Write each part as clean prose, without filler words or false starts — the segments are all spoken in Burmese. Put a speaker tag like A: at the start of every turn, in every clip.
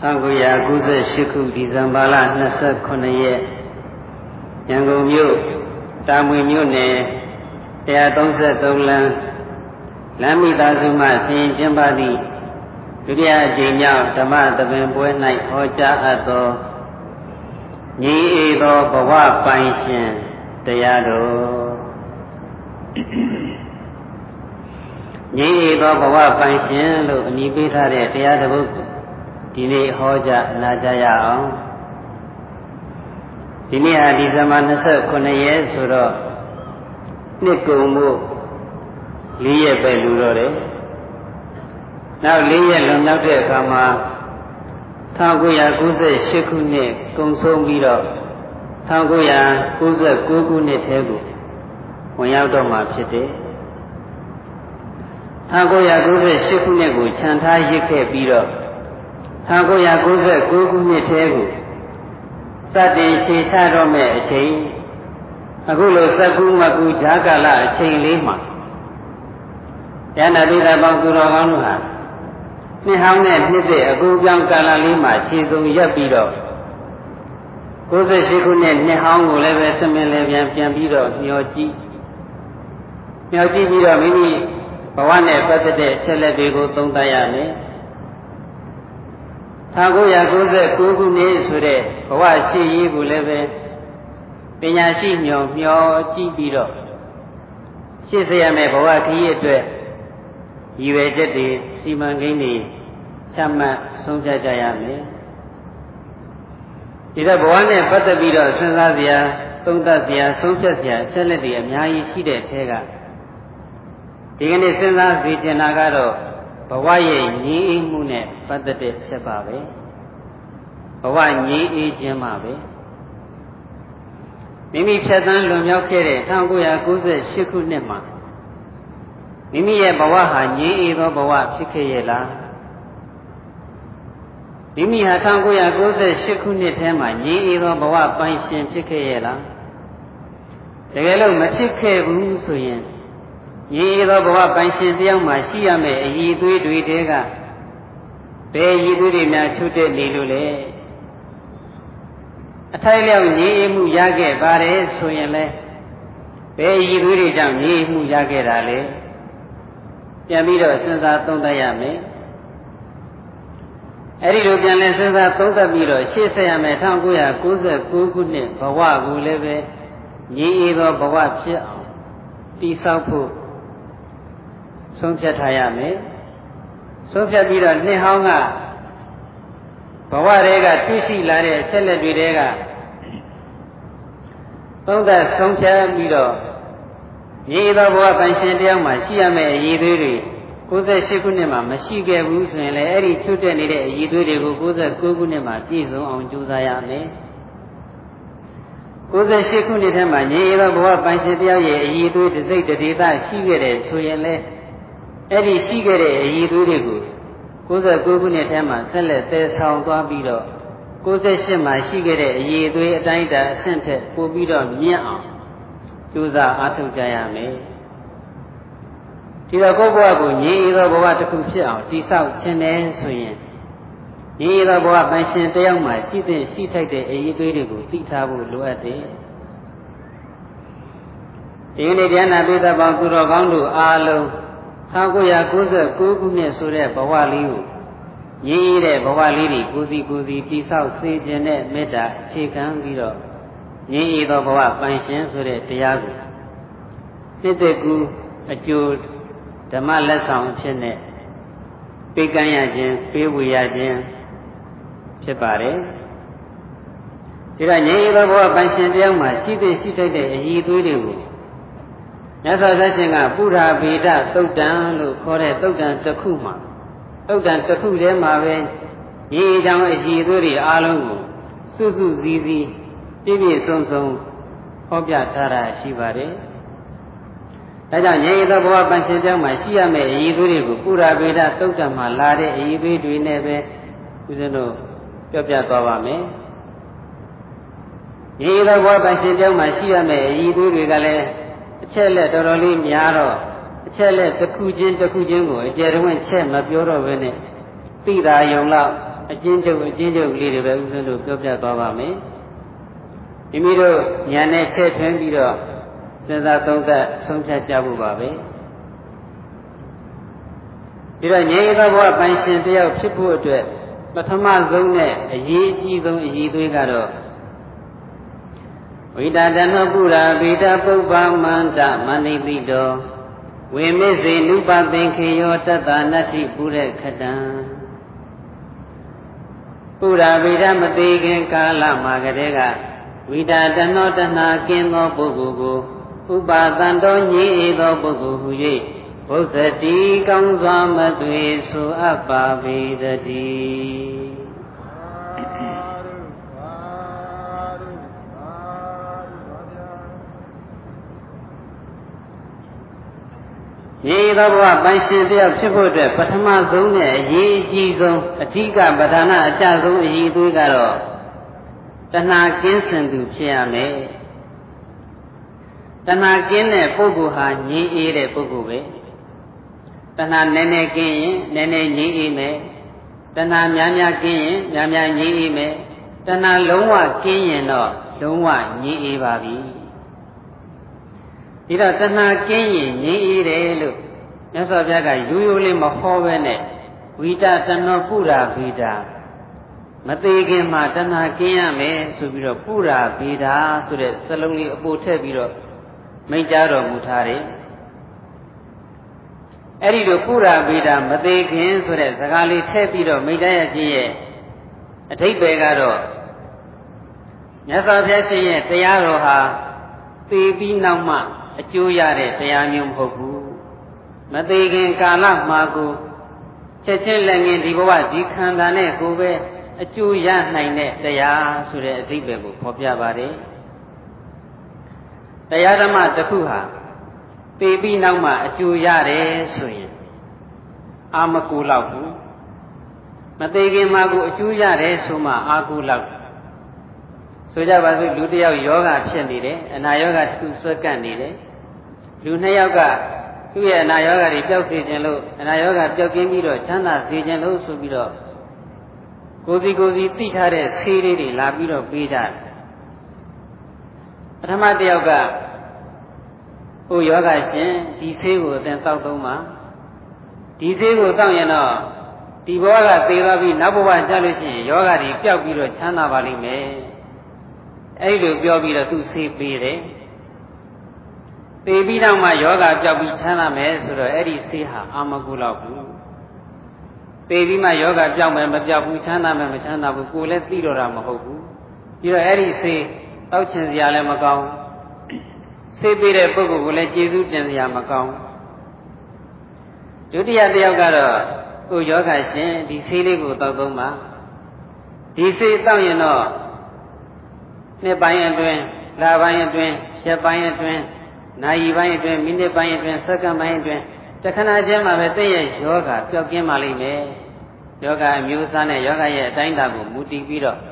A: 1998ခုဒီဇင်ဘာလ29ရက်ရန်ကုန်မြို့တာမွေမြို့နယ်133လမ်းမိသားစုမှဆင်ကျင်းပသည့်ဒုတိယအကြိမ်မြောက်ဓမ္မသဘင်ပွဲ၌ဟောကြားအပ်သောညီအေသောဘဝပိုင်ရှင်တရားတော်ညီအေသောဘဝပိုင်ရှင်လို့အမည်ပေးထားတဲ့တရားတစ်ပုဒ်ဒီနေ့ဟောကြားနာကြားရအောင်ဒီနေ့ဟာဒီဇင်ဘာ29ရက်ဆိုတော့နှစ်ကုန်မှု4ရက်ပဲလူတော့တယ်နောက်4ရက်လွန်မြောက်တဲ့အခါမှာ1998ခုနှစ်ကုန်ဆုံးပြီးတော့1999ခုနှစ်ထဲကိုဝင်ရောက်တော့မှာဖြစ်တယ်1998ခုနှစ်ကိုခြံထားရစ်ခဲ့ပြီးတော့1999ခုနှစ်ထဲကိုစတင်ခြေချတော့မဲ့အချိန်အခုလိုသက္ကုမကုဈာကာလအချိန်လေးမှာဉာဏပိသပေါင်းသူတော်ကောင်းတို့ဟာနှစ်ဟောင်းနဲ့နှစ်သက်အကူပြောင်းကာလလေးမှာခြေစုံရက်ပြီးတော့98ခုနှစ်နှစ်ဟောင်းကိုလည်းပဲသမင်လည်းပြန်ပြီးတော့မျှော်ကြည့်ပြီးတော့မိမိဘဝနဲ့ပတ်သက်တဲ့အချက်လက်တွေကိုသုံးသပ်ရမယ်1999ခုနှစ်ဆိုတဲ့ဘဝရှိရေးကိုလည်းပဲပညာရှိမျှော်ကြည့်ပြီးတော့ရှေ့ဆက်ရမယ့်ဘဝခရီးအတွက်ရည်ရွယ်ချက်တွေစီမံကိန်းတွေချမှတ်ဆုံးဖြတ်ကြရမယ်ဒီတော့ဘဝနဲ့ပတ်သက်ပြီးတော့စဉ်းစားစရာသုံးသပ်စရာဆုံးဖြတ်စရာအချက်လက်တွေအများကြီးရှိတဲ့အထဲကဒီကနေ့စဉ်းစားစီကျင်တာကတော့ဘဝရဲ့ငြိမ်းအေးမှုနဲ့ပတ်သက်တဲ့ဖြစ်ပါပဲဘဝငြိမ်းအေးခြင်းပါပဲမိမိဖြတ်သန်းလွန်မြောက်ခဲ့တဲ့1998ခုနှစ်မှာမိမိရဲ့ဘဝဟာငြိမ်းအေးသောဘဝဖြစ်ခဲ့ရဲ့လားမိမိဟာ1998ခုနှစ်ထဲမှာငြိမ်းအေးသောဘဝပိုင်ရှင်ဖြစ်ခဲ့ရဲ့လားတကယ်လို့မဖြစ်ခဲ့ဘူးဆိုရင်ငြိမ်းအေးသောဘဝပိုင်ရှင်တယောက်မှာရှိရမယ့်အည်သွေးတွေတဲကဘယ်ရည်သွေးတွေများချွတ်တဲ့နေလို့လဲအထိုက်လျောက်ငြိမ်းအေးမှုရခဲ့ပါတယ်ဆိုရင်လဲဘယ်ရည်သွေးတွေကြောင့်ငြိမ်းအေးမှုရခဲ့တာလဲပြန်ပြီးတော့စဉ်းစားသုံးသပ်ရမယ်အဲ့ဒီလိုပြန်လဲစဉ်းစားသုံးသပ်ပြီးတော့ရှေ့ဆက်ရမယ်1999ခုနှစ်ဘဝကိုလည်းပဲငြိမ်းအေးသောဘဝဖြစ်အောင်တည်ဆောက်ဖို့ဆုံးဖြတ်ထားရမယ်ဆုံးဖြတ်ပြီးတော့နှစ်ဟောင်းကဘဝတွေကတွေ့ရှိလာတဲ့အချက်လက်တွေတဲကသုံးသပ်ဆုံးဖြတ်ပြီးတော့ညီသောဘဝပိုင်ရှင်တယောက်မှာရှိရမယ့်အည်သွေးတွေ98ခုနှစ်မှာမရှိခဲ့ဘူးဆိုရင်လည်းအဲ့ဒီချွတ်တက်နေတဲ့အည်သွေးတွေကို99ခုနှစ်မှာပြည့်စုံအောင်ကြိုးစားရမယ်98ခုနှစ်ထဲမှာညီသောဘဝပိုင်ရှင်တယောက်ရဲ့အည်သွေးတစ်စိတ်တစ်ဒေသရှိခဲ့တယ်ဆိုရင်လည်းအဲ့ဒီရှိခဲ့တဲ့အည်သွေးတွေကို99ခုနှစ်ထဲမှာဆက်လက်သယ်ဆောင်သွားပြီးတော့98မှာရှိခဲ့တဲ့အည်သွေးအတိုင်းအတာအဆင့်ထက်ပိုပြီးတော့မြင့်အောင်ကြိုးစားအားထုတ်ကြရမယ်ဒီတော့ကိုယ့်ဘဝကိုငြိမ်းအေးသောဘဝတစ်ခုဖြစ်အောင်တည်ဆောက်ခြင်းနဲ့ဆိုရင်ငြိမ်းအေးသောဘဝပိုင်ရှင်တယောက်မှာရှိတဲ့ရှိထိုက်တဲ့အည်သွေးတွေကိုသိထားဖို့လိုအပ်တယ်ဒီနေ့ဉာဏပိသပေါင်းသူတော်ကောင်းတို့အားလုံး1999ခုနှစ်ဆိုတဲ့ဘဝလေးကိုငြိမ်းအေးတဲ့ဘဝလေးတွေကိုစီတည်ဆောက်စေခြင်းနဲ့မေတ္တာအခြေခံပြီးတော့ငြိမ်းအေးသောဘဝပိုင်ရှင်ဆိုတဲ့တရားကိုနှစ်သက်ကူအကျိုးဓမ္မလက်ဆောင်အဖြစ်နဲ့ပေးကမ်းရခြင်းပေးဝေရခြင်းဖြစ်ပါတယ်ဒီတော့ငြိမ်းအေးသောဘဝပိုင်ရှင်တယောက်မှာရှိထိုက်တဲ့အည်သွေးတွေကိုမြတ်စွာဘုရားရှင်ကပုရာဗေဒသုတ်တံလို့ခေါ်တဲ့သုတ်တံတစ်ခုမှာသုတ်တံတစ်ခုထဲမှာပဲညီအကြောင်းအည်သွေးတွေအားလုံးကိုစုစည်းပြည့်စုံဟောပြထားတာရှိပါတယ်ဒါကြောင့်ငြိမ်းသောဘဝပန်ရှင်ကြောင်းမှာရှိရမယ့်အည်သွေးတွေကိုပုရာဗေဒသုတ်တံမှာလာတဲ့အည်သွေးတွေနဲ့ပဲဦးဇင်းတို့ပြောပြသွားပါမယ်ငြိမ်းသောဘဝပန်ရှင်ကြောင်းမှာရှိရမယ့်အည်သွေးတွေကလည်းအချက်လက်တော်တော်လေးများတော့အချက်လက်တစ်ခုချင်းကိုအကျယ်တဝင့်ချက်မပြောတော့ဘဲနဲ့သိတာယုံလောက်အကျဉ်းချုပ်လေးတွေပဲဥစဉ်တို့ပြောပြသွားပါမယ်မိမိတို့ဉာဏ်နဲ့ချက်ထွင်းပြီးတော့စဉ်းစားသုံးသပ်ဆုံးဖြတ်ကြဖို့ပါပဲဒီတော့ငြိမ်းသောဘဝပိုင်ရှင်တယောက်ဖြစ်ဖို့အတွက်ပထမဆုံးနဲ့အရေးအကြီးဆုံးအရေးသွေးကတော့ဝိတတနောပုရာဗိတပုပ္ပမန္တမဏိပိတောဝိမစ္စေနုပသင်္ခေယောတတ္တနတ္ထိပုရခတံပုရာဗိဒမတိခင်ကာလမှာကတည်းကဝိတတနောတဏှာကင်းသောပုဂ္ဂိုလ်ကိုဥပါသံတော်ညည်ဧသောပုဂ္ဂိုလ်ဟူ၍ဘုဇ္ဇတိကောင်းစွာမသွေဆိုအပ်ပါပေတည်းညီသောဘဝပိုင်ရှင်တယောက်ဖြစ်ဖို့အတွက်ပထမဆုံးနဲ့အရေးအကြီးဆုံးအဓိကပဓာနအကျဆုံးအရေးအသွေးကတော့တဏှာကင်းစင်သူဖြစ်ရမယ်တဏှာကင်းတဲ့ပုဂ္ဂိုလ်ဟာငြိမ်းအေးတဲ့ပုဂ္ဂိုလ်ပဲတဏှာနည်းနည်းကင်းရင်နည်းနည်းငြိမ်းအေးမယ်တဏှာများများကင်းရင်များများငြိမ်းအေးမယ်တဏှာလုံးဝကင်းရင်တော့လုံးဝငြိမ်းအေးပါပြီဒီတော့တဏှာကင်းရင်ငြိမ်းအေးတယ်လို့မြတ်စွာဘုရားကရိုးရိုးလေးမဟောပဲနဲ့ဝိတတနောပုရာဗေဒာမသေးခင်မှာတဏှာကင်းရမယ်ဆိုပြီးတော့ပုရာဗေဒာဆိုတဲ့စလုံးလေးအပိုထည့်ပြီးတော့မိန့်ကြားတော်မူထားတယ်အဲ့ဒီလိုပုရာဗေဒာမသေးခင်ဆိုတဲ့စကားလေးထည့်ပြီးတော့မိန့်ကြားရခြင်းရဲ့အဓိပ္ပာယ်ကတော့မြတ်စွာဘုရားရှင်ရဲ့တရားတော်ဟာသေပြီးနောက်မှအကျိုးရတဲ့တရားမျိုးမဟုတ်ဘူးမသေးခင်ကာလမှာကိုချက်ချင်းလက်ငင်းဒီဘဝဒီခန္ဓာနဲ့ကိုပဲအကျိုးရနိုင်တဲ့တရားဆိုတဲ့အဓိပ္ပာယ်ကိုဖော်ပြပါတယ်တရားဓမ္မတစ်ခုဟာသေပြီးနောက်မှအကျိုးရတယ်ဆိုရင်အာမကူလောက်ဘူးမသေးခင်မှာကိုအကျိုးရတယ်ဆိုမှအာကူလောက်ဆိုကြပါစို့လူတစ်ယောက်ယောဂဖြစ်နေတယ်အနာယောဂတစ်ခုဆွဲကပ်နေတယ်လူနှစ်ယောက်ကသူ့ရဲ့အနာယောဂတွေပျောက်စေခြင်းလို့အနာယောဂပျောက်ကင်းပြီးတော့ချမ်းသာစေခြင်းလို့ဆိုပြီးတော့ကိုယ်စီသိထားတဲ့ဆေးလေးတွေလာပြီးတော့ပေးကြတယ်ပထမတစ်ယောက်ကဟိုယောဂရှင်ဒီဆေးကိုအသင်တောက်သုံးပါဒီဆေးကိုတောက်ရင်တော့ဒီဘဝကသေသွားပြီးနောက်ဘဝကျလို့ရှိရင်ယောဂတွေပျောက်ပြီးတော့ချမ်းသာပါလိမ့်မယ်အဲ့လိုပြောပြီးတော့သူဆေးပေးတယ်သေပြီးတော့မှယောဂပျောက်ပြီးချမ်းသာမယ်ဆိုတော့အဲ့ဒီဆေးဟာအာမကုလောက်ဘူးသေပြီးမှယောဂပျောက်မယ်မပျောက်ဘူးချမ်းသာမယ်မချမ်းသာဘူးကိုယ်လည်းသိတော့တာမဟုတ်ဘူးပြီးတော့အဲ့ဒီဆေးတောက်ချင်စရာလည်းမကောင်းဆေးပေးတဲ့ပုဂ္ဂိုလ်ကိုလည်းကျေးဇူးတင်စရာမကောင်းဒုတိယတစ်ယောက်ကတော့ကိုယောဂရှင်ဒီဆေးလေးကိုတောက်သုံးပါဒီဆေးတောက်ရင်တော့နှစ်ပိုင်းအတွင်းလပိုင်းအတွင်းရက်ပိုင်းအတွင်းနာရီပိုင်းအတွင်းမိနစ်ပိုင်းအတွင်းစက္ကန့်ပိုင်းအတွင်းတခဏချင်းမှာပဲတည့်ရဲ့ယောဂပျောက်ကင်းပါလိမ့်မယ်ယောဂအမျိုးအစားနဲ့ယောဂရဲ့အတိုင်းအတာကိုမူတည်ပြီးတော့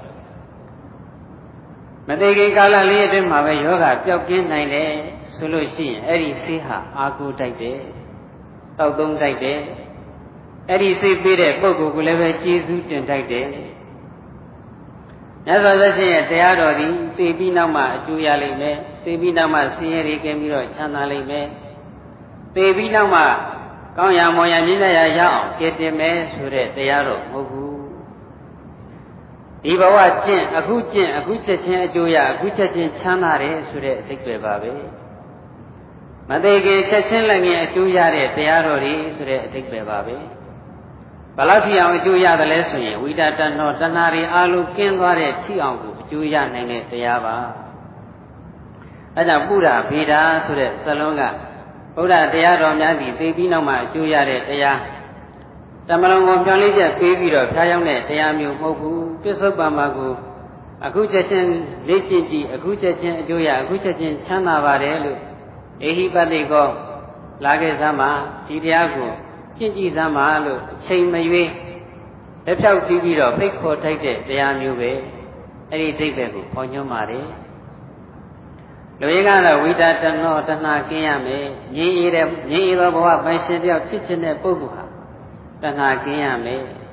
A: မသေးခင်ကာလလေးအတွင်းမှာပဲယောဂပျောက်ကင်းနိုင်တယ်ဆိုလို့ရှိရင်အဲ့ဒီဆေးဟာအာကိုတိုက်တယ်တောက်သုံးတိုက်တယ်အဲ့ဒီဆေးပေးတဲ့ပုဂ္ဂိုလ်ကလည်းပဲကျေးဇူးတင်တိုက်တယ်မြတ်စွာဘုရားရဲ့တရားတော်သည်သိပြီးနောက်မှအကျိုးရလိမ့်မယ်သိပြီးနောက်မှဆင်းရဲတွေကင်းပြီးတော့ချမ်းသာလိမ့်မယ်သိပြီးနောက်မှကောင်းရာမောရာမြင့်ရာရအောင်ကဲတင်မယ်ဆိုတဲ့တရားတော်မဟုတ်ဘူးဒီဘဝကျင့်အခုချက်ချင်းအကျိုးရအခုချက်ချင်းချမ်းသာတယ်ဆိုတဲ့အဓိပ္ပာယ်ပါပဲမသိခင်ချက်ချင်းလည်းငင်အကျိုးရတဲ့တရားတော်တွေဆိုတဲ့အဓိပ္ပာယ်ပါပဲဘယ်လောက်ထိအောင်အကျိုးရတယ်လဲဆိုရင်ဝိတတနောတဏှာတွေအလုံးကင်းသွားတဲ့ထိအောင်ကိုအကျိုးရနိုင်တဲ့တရားပါအဲကြောင့်ပုရာဗေဒာဆိုတဲ့စလုံးကဘုရားတရားတော်များသည်သိပြီးနောက်မှအကျိုးရတဲ့တရားတမလုံးကိုပြောင်းလဲချက်ပေးပြီးတော့ဖျားရောက်တဲ့တရားမျိုးမဟုတ်ဘူးပစ္စုပန်မှာကိုအခုချက်ချင်းလေ့ကျင့်ကြည့်အခုချက်ချင်းအကျိုးရအခုချက်ချင်းချမ်းသာပါတယ်လို့အေဟိပတိကောလာခဲ့သမှာဒီတရားကိုကျင့်ကြည့်သမှာလို့အချိန်မရွေးလက်ဖြောက်ပြီးတော့ဖိတ်ခေါ်ထိုက်တဲ့တရားမျိုးပဲအဲ့ဒီသိပ္ပံကိုခေါ်ညွှန်းပါတယ်လူရင်းကတော့ဝိတတနောတဏှာကင်းရမယ်ငြိမ်းအေးသောဘဝပိုင်ရှင်တယောက်ဖြစ်ခြင်းတဲ့ပုဂ္ဂိုလ်ဟာတဏှာကင်းရမယ်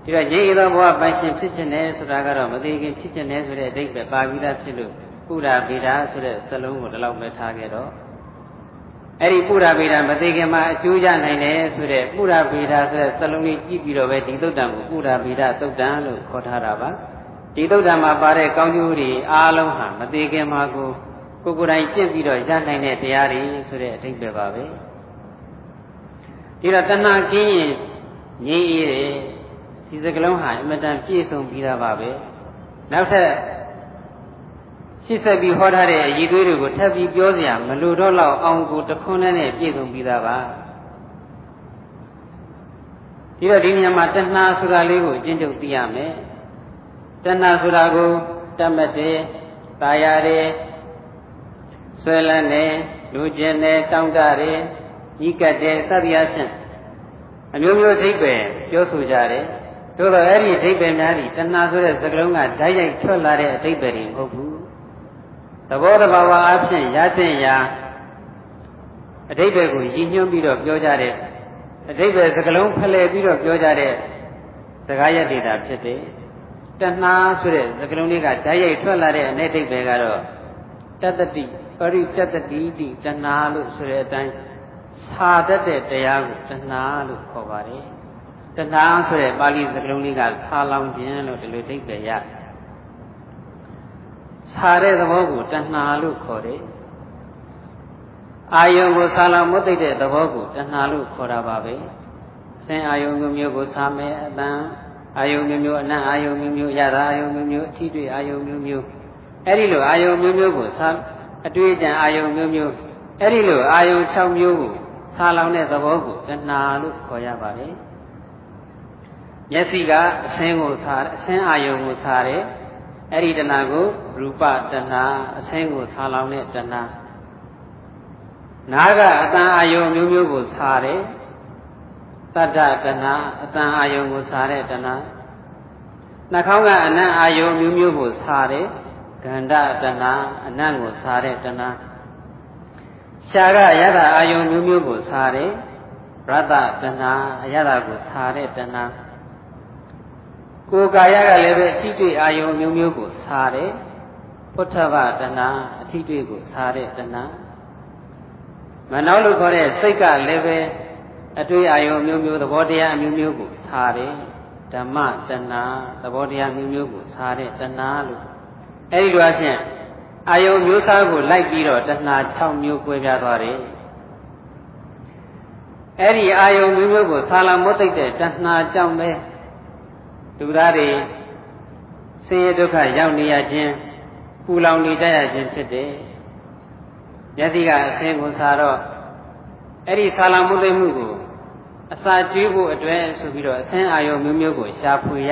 A: ဒီတော့ငြိမ်းသောဘဝပိုင်ရှင်ဖြစ်ခြင်းနဲ့ဆိုတာကတော့မသေးခင်ဖြစ်ခြင်းနဲ့ဆိုတဲ့အဓိပ္ပာယ်ပါပြီးသားဖြစ်လို့ပုရာဗေဒဆိုတဲ့စလုံးကိုဒီလောက်ပဲထားခဲ့တော့အဲ့ဒီပုရာဗေဒမသေးခင်မှာအကျိုးရနိုင်တယ်ဆိုတဲ့ပုရာဗေဒဆိုတဲ့စလုံးလေးကြည့်ပြီးတော့ပဲဒီသုတ်တံကိုပုရာဗေဒသုတ်တံလို့ခေါ်ထားတာပါဒီသုတ်တံမှာပါတဲ့ကောင်းကျိုးတွေအားလုံးဟာမသေးခင်မှာကိုယ်တိုင်ကျင့်ပြီးတော့ရနိုင်တဲ့တရားတွေဆိုတဲ့အဓိပ္ပာယ်ပါပဲဒီတော့တဏှာကင်းရင်ငြိမ်းအေးတယ်ဒီစကလုံးဟာအမတန်ပြည့်စုံပြီးသားပါပဲနောက်ထပ်ရှင်းဆက်ပြီးဟောထားတဲ့အရေးသွေးတွေကိုထပ်ပြီးပြောစရာမလိုတော့လောက်အောင်ကိုတခွန်းနဲ့ပြည့်စုံပြီးသားပါဒီတော့ဒီညမှာတဏှာဆိုတာလေးကိုအကျဉ်းချုပ်သိရမယ်တဏှာဆိုတာကိုတတ်မှတ်တယ်တာယာတယ်ဆွဲလန်းတယ်လူကျင်တယ်တောင်းတတယ်ဤကတ်တယ်သတိအချင်းအမျိုးမျိုးအဓိပ္ပာယ်ပြောဆိုကြတယ်သို့တော့အဲ့ဒီအဓိပ္ပာယ်များဒီတဏှာဆိုတဲ့စကားလုံးကဓာတ်ရိုက်ထွက်လာတဲ့အဓိပ္ပာယ်တွေမဟုတ်ဘူးသဘောတဘာဝအဖြစ်ရတဲ့ရာအဓိပ္ပာယ်ကိုရည်ညွှန်းပြီးတော့ပြောကြတဲ့အဓိပ္ပာယ်စကားလုံးဖလှယ်ပြီးတော့ပြောကြတဲ့စကားရပ်ဒေတာဖြစ်တယ်တဏှာဆိုတဲ့စကားလုံးလေးကဓာတ်ရိုက်ထွက်လာတဲ့အ내အဓိပ္ပာယ်ကတော့တတ္တိပရိတတ္တိတိတဏှာလို့ဆိုတဲ့အတိုင်းစာတတ်တဲ့တရားကိုတဏှာလို့ခေါ်ပါတယ်တဏှာဆိုတဲ့ပါဠိစကားလုံးလေးကဆာလောင်ခြင်းလို့ဒီလိုအဓိပ္ပာယ်ရဆာတဲ့သဘောကိုတဏှာလို့ခေါ်တယ်အာယုံကိုဆာလောင်မွတ်သိတဲ့သဘောကိုတဏှာလို့ခေါ်တာပါပဲအစဉ်အာယုံမျိုးမျိုးကိုဆာမယ်အတန်အာယုံမျိုးမျိုးအနံ့အာယုံမျိုးမျိုးရတာအာယုံမျိုးမျိုးအထီးတွေ့အာယုံမျိုးမျိုးအဲ့ဒီလိုအာယုံမျိုးမျိုးကိုဆာအတွေ့အကြံအာယုံမျိုးမျိုးအဲ့ဒီလိုအာယုံ6မျိုးကိုဆာလောင်တဲ့သဘောကိုတဏှာလို့ခေါ်ရပါတယ်မျက်စိကအဆင်းကိုထားအဆင်းအာယုံကိုထားတယ်အဲ့ဒီတဏှာကိုရူပတဏှာအဆင်းကိုဆာလောင်တဲ့တဏှာနားကအတန်အာယုံမျိုးမျိုးကိုထားတယ်တတ္တတဏှာအတန်အာယုံကိုထားတဲ့တဏှာနှာခေါင်းကအနံ့အာယုံမျိုးမျိုးကိုထားတယ်ဂန္ဓတဏှာအနံ့ကိုထားတဲ့တဏှာရှားကယတအာယုံမျိုးမျိုးကိုထားတယ်ရတ္တတဏှာအယတကိုထားတဲ့တဏှာကိုယ်ကာယကလည်းပဲအထီးတွေ့အာယုံမျိုးမျိုးကိုစားတယ်ပုထဗတဏှာအထီးတွေ့ကိုစားတဲ့တဏှာမနောလို့ခေါ်တဲ့စိတ်ကလည်းပဲအတွေ့အာယုံမျိုးမျိုးသဘောတရားအမျိုးမျိုးကိုစားတယ်ဓမ္မတဏှာသဘောတရားမျိုးမျိုးကိုစားတဲ့တဏှာလို့အဲဒီလိုအဖြစ်အာယုံမျိုးစားကိုလိုက်ပြီးတော့တဏှာ6မျိုး꿰ပြားသွားတယ်အဲဒီအာယုံမျိုးမျိုးကိုစားလာမွတ်သိတဲ့တဏှာကြောင့်ပဲလူသားတွေဆင်းရဲဒုက္ခရောက်နေရခြင်းပူလောင်နေကြရခြင်းဖြစ်တယ်။မျက်စိကအဆင်းကိုစားတော့အဲ့ဒီဆာလောင်မှုသိမှုကိုအစာကျွေးဖို့အတွက်ဆိုပြီးတော့အဆင်းအာယုံမျိုးမျိုးကိုရှာဖွေရ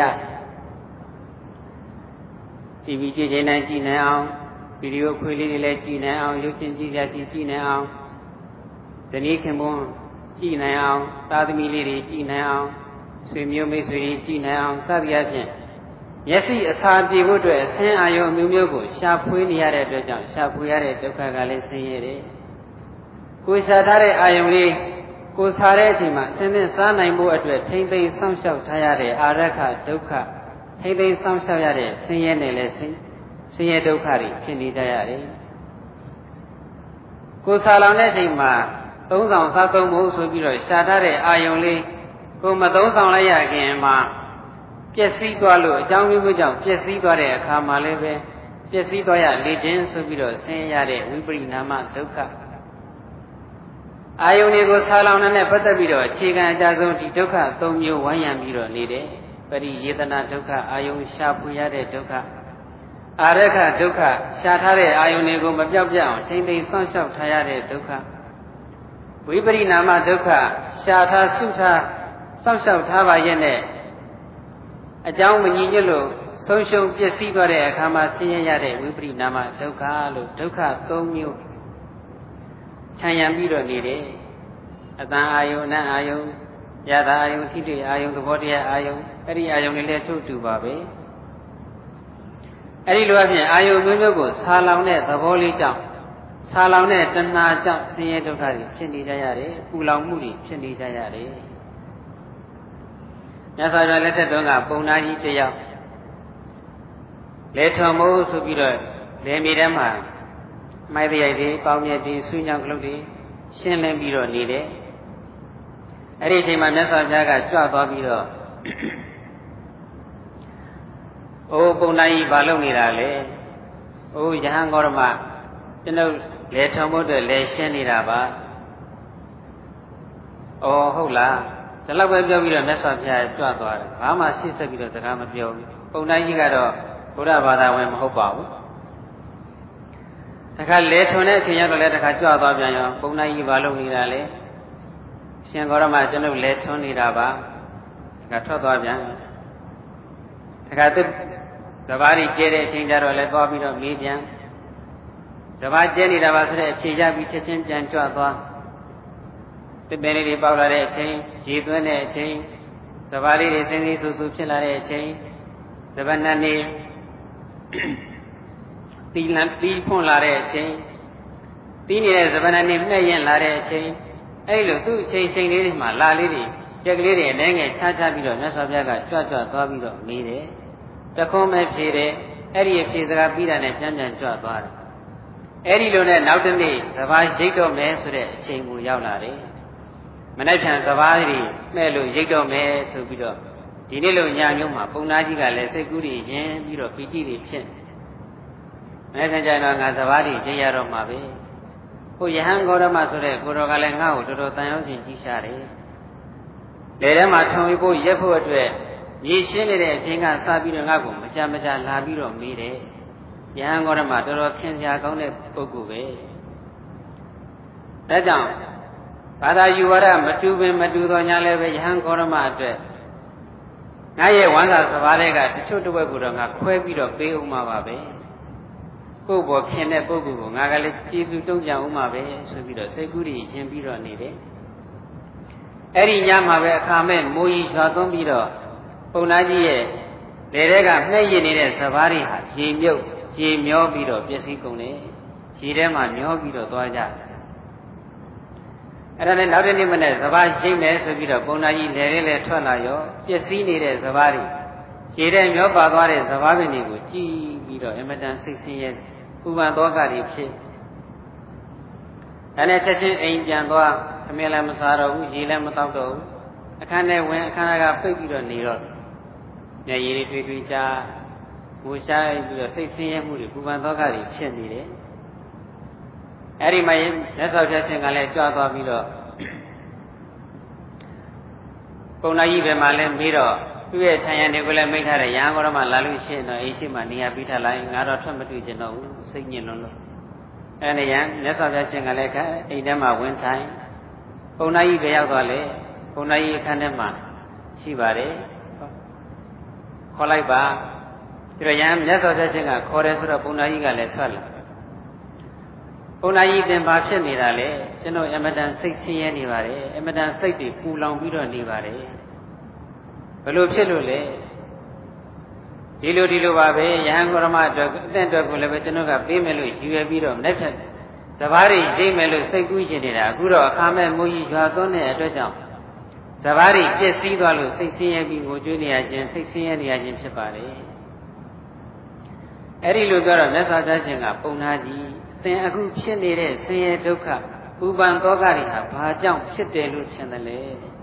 A: ။ TV ကြည့်နေနိုင်ကြည့်နေအောင်ဗီဒီယိုခွေလေးတွေလည်းကြည့်နေအောင်ရုပ်ရှင်ကြည့်ရကြည့်နေအောင်ဇနီးခင်ပွန်းကြည့်နေအောင်သားသမီးလေးတွေကြည့်နေအောင်ဆွေမျိုးမိတ်ဆွေတွေကြည်နိုင်အောင်စသည်အပြင်မျက်စိအစာပြေဖို့အတွက်အဆင်းအာယုံမျိုးမျိုးကိုရှာဖွေနေရတဲ့အတွက်ကြောင့်ရှာဖွေရတဲ့ဒုက္ခကလည်းဆင်းရဲတယ်။ကိုယ်ရှာထားတဲ့အာယုံလေးကိုယ်စားတဲ့အချိန်မှာအစဉ်နဲ့စားနိုင်ဖို့အတွက်ထိမ့်သိမ်းစောင့်ရှောက်ထားရတဲ့အာရခဒုက္ခထိမ့်သိမ်းစောင့်ရှောက်ရတဲ့ဆင်းရဲနဲ့လည်းဆင်းရဲဒုက္ခတွေဖြစ်နေကြရတယ်။ကိုယ်စားလောင်တဲ့အချိန်မှာသုံးဆောင်စားသုံးဖို့ဆိုပြီးတော့ရှာထားတဲ့အာယုံလေးကိုမသုံးဆောင်လိုက်ရခင်မှာပျက်စီးသွားလို့အကြောင်းမျိုးကြောင့်ပျက်စီးသွားတဲ့အခါမှာလည်းပဲပျက်စီးသွားရလေခြင်းဆိုပြီးတော့ဆင်းရဲတဲ့ဝိပရိနာမဒုက္ခအာယုန်တွေကိုဆာလောင်တဲ့ပတ်သက်ပြီးတော့အခြေခံအကြဆုံးဒီဒုက္ခ၃မျိုးဝိုင်းရံပြီးတော့နေတယ်ပရိယေတနာဒုက္ခအာယုန်ရှာဖွေရတဲ့ဒုက္ခအာရခဒုက္ခရှာထားတဲ့အာယုန်တွေကိုမပြောက်ပြအောင်ထိမ့်သိမ်းစောင့်ရှောက်ထားရတဲ့ဒုက္ခဝိပရိနာမဒုက္ခရှာထားစုထားစောင့်ရှောက်ထားပါရဲ့နဲ့အကြောင်းမညီညွတ်လို့ဆုံးရှုံးပျက်စီးသွားတဲ့အခါမှာဆင်းရဲရတဲ့ဝိပရိနာမဒုက္ခလို့ဒုက္ခ၃မျိုးခြံရံပြီးတော့နေတယ်အတန်အာယုံနံအာယုံယတာအာယုံထိတွေ့အာယုံသဘောတရားအာယုံအဲ့ဒီအာယုံတွေလည်းထုတ်တူပါပဲအဲ့ဒီလိုအပြင်အာယုံမျိုးမျိုးကိုဆာလောင်တဲ့သဘောလေးကြောင့်ဆာလောင်တဲ့တဏှာကြောင့်ဆင်းရဲဒုက္ခတွေဖြစ်နေကြရတယ်ပူလောင်မှုတွေဖြစ်နေကြရတယ်မြတ်စွာဘုရားလက်ထက်တုန်းကပုံနာကြီးတယောက်လေထုံမိုးဆိုပြီးတော့လေမြေထဲမှာမိုက်တရိုက်တွေပေါင်းမြက်တွေဆူးညောင်ကလုတ်တွေရှင်းလင်းပြီးတော့နေတယ်အဲ့ဒီအချိန်မှာမြတ်စွာဘုရားကကြွသွားပြီးတော့အိုးပုံနာကြီးဘာလုပ်နေတာလဲအိုးယဟန်ဂေါရမကျွန်ုပ်လေထုံမိုးတွေလေရှင်းနေတာပါအော်ဟုတ်လားဒီလောက်ပဲပြောပြီးတော့မြတ်စွာဘုရားကြွသွားတယ်ဘာမှရှေ့ဆက်ပြီးတော့စကားမပြောဘူးပုံနာကြီးကတော့ဘုရားဘာသာဝင်မဟုတ်ပါဘူးတခါလေထုံတဲ့အချိန်ရောက်တော့လည်းတခါကြွသွားပြန်ရောပုံနာကြီးဘာလုပ်နေတာလဲရှင်ဂေါရမကျွန်ုပ်လေထုံနေတာပါတခါထွက်သွားပြန်တခါသူစဘာရီကျဲတဲ့အချိန်ကျတော့လည်းသွားပြီးတော့မေးပြန်စဘာကျဲနေတာပါဆိုတဲ့အဖြေရပြီးချက်ချင်းပြန်ကြွသွားတစ်ပင်လေးတွေပေါက်လာတဲ့အချိန်ရေသွင်းတဲ့အချိန်စဘာလေးတွေသင်းသင်းဆူဆူဖြစ်လာတဲ့အချိန်စဘာနတ်နေတီးဖွင့်လာတဲ့အချိန်တီးနေတဲ့စဘာနတ်နေနှဲ့ရင်လာတဲ့အချိန်အဲ့လိုသူ့အချိန်လေးတွေမှာလာလေးတွေကြက်ကလေးတွေအနေငယ်ချားပြီးတော့မြတ်စွာဘုရားကကြွသွားပြီးတော့မေးတယ်တခွန်းမဲ့ဖြေတယ်အဲ့ဒီအဖြေစကားပြီးတာနဲ့ပြန်ကြွသွားတယ်အဲ့ဒီလိုနဲ့နောက်တစ်နေ့စဘာရိတ်တော့မယ်ဆိုတဲ့အချိန်ကိုရောက်လာတယ်မနေ့ဖြန်စဘာတွေမဲ့လို့ရိတ်တော့မယ်ဆိုပြီးတော့ဒီနေ့လိုညမျိုးမှာပုံနာကြီးကလည်းစိတ်ကူးတွေရင်းပြီးတော့ပီတိတွေဖြစ်မနေ့ဖြန်ကျတော့ငါစဘာတွေရိတ်ရတော့မှာပဲဟိုယဟန်ဂေါရမဆိုတဲ့ကိုတော်ကလည်းငါ့ကိုတော်တော်တန်ရုံးချင်းကြီးရှားတယ်လေထဲမှာထုံပြီးဖို့ရက်ဖို့အတွက်ရေရှင်းနေတဲ့အချိန်ကစပြီးတော့ငါ့ကိုမကြလာပြီးတော့မေးတယ်ယဟန်ဂေါရမတော်တော်ခင်စရာကောင်းတဲ့ပုဂ္ဂိုလ်ပဲဒါကြောင့်ဘာသာယူဝါဒမတူပင်မတူတော်ညာလည်းပဲယဟန်ဂေါရမအတွက်ငါရဲ့ဝန္တာစဘာတွေကတချို့တစ်ဝက်ကိုတော့ငါခွဲပြီးတော့ပေးဦးမှာပါပဲကိုယ့်ဘောခင်တဲ့ပုဂ္ဂိုလ်ကိုငါကလည်းကျေစုတုံ့ပြန်ဦးမှာပဲဆိုပြီးတော့စိတ်ကူးတွေရှင်ပြီးတော့နေတယ်အဲ့ဒီညမှာပဲအခါမဲ့မိုးကြီးရွာသွန်းပြီးတော့ပုံနာကြီးရဲ့လေထဲကမှဲ့ရည်နေတဲ့စဘာတွေဟာရေမြုပ်ရေမျောပြီးတော့ပျက်စီးကုန်တယ်ရေထဲမှာမျောပြီးတော့သွားကြအဲ့ဒါနဲ့နောက်တစ်နေ့မနေ့စဘာရိတ်မယ်ဆိုပြီးတော့ပုံနာကြီးလေထဲလဲထွက်လာရောပျက်စီးနေတဲ့စဘာတွေရေထဲမျောပါသွားတဲ့စဘာပင်တွေကိုကြည်ပြီးတော့အမတန်စိတ်ဆင်းရဲဥပ္ပန်သောကတွေဖြစ်ဒါနဲ့ချက်ချင်းအိမ်ပြန်သွားအမေလည်းမစားတော့ဘူးရေလည်းမတောက်တော့ဘူးအခန်းထဲဝင်အခန်းကပိတ်ပြီးတော့နေတော့မျက်ရည်တွေတွေ့ကြငိုရှားပြီးတော့စိတ်ဆင်းရဲမှုတွေဥပ္ပန်သောကတွေဖြစ်နေတယ်အဲ့ဒီမှာလက်ဆောက်ချက်ချင်းကလည်းကြွသွားပြီးတော့ပုံနာကြီးဘယ်မှာလဲမေးတော့သူ့ရဲ့ဆံရံတွေကိုလည်းမိတ်ထားတယ်ရဟန်းဂေါရမလာလို့ရှိရင်တော့အိမ်ရှိမှနေရာပြီးထားလိုက်ငါတော့ထွက်မတွေ့ချင်တော့ဘူးစိတ်ညစ်လွန်းလို့အဲ့ဒီရန်လက်ဆောက်ချက်ချင်းကလည်းအိမ်ထဲမှာဝင်ထိုင်ပုံနာကြီးပဲရောက်သွားလေပုံနာကြီးအခန်းထဲမှာရှိပါတယ်ခေါ်လိုက်ပါဒီတော့ရန်လက်ဆောက်ချက်ချင်းကခေါ်တယ်ဆိုတော့ပုံနာကြီးကလည်းထွက်လာပုံနာကြီးတင်ပါဖြစ်နေတာလေကျွန်တော်အမတန်စိတ်ဆင်းရဲနေပါတယ်အမတန်စိတ်တွေပူလောင်ပြီးတော့နေပါတယ်ဘယ်လိုဖြစ်လို့လဲဒီလိုပါပဲယဟန်ဂေါရမအတွက်အသက်အတွက်ကိုလည်းပဲကျွန်တော်ကပေးမယ်လို့ယူရပြီးတော့လက်ဖြတ်စဘာတွေရိတ်မယ်လို့စိတ်ကူးကျင်နေတာအခုတော့အခါမဲ့မိုးကြီးရွာသွန်းတဲ့အတွက်ကြောင့်စဘာတွေပြည့်စည်သွားလို့စိတ်ဆင်းရဲပြီးငိုကြွေးနေရခြင်းစိတ်ဆင်းရဲနေရခြင်းဖြစ်ပါတယ်အဲ့ဒီလိုပြောတော့မြတ်စွာဘုရားရှင်ကပုံနာကြီးသင်အခုဖြစ်နေတဲ့ဆင်းရဲဒုက္ခဥပ္ပန်သောကတွေဟာဘာကြောင့်ဖြစ်တယ်လို့ထင်တယ်လဲ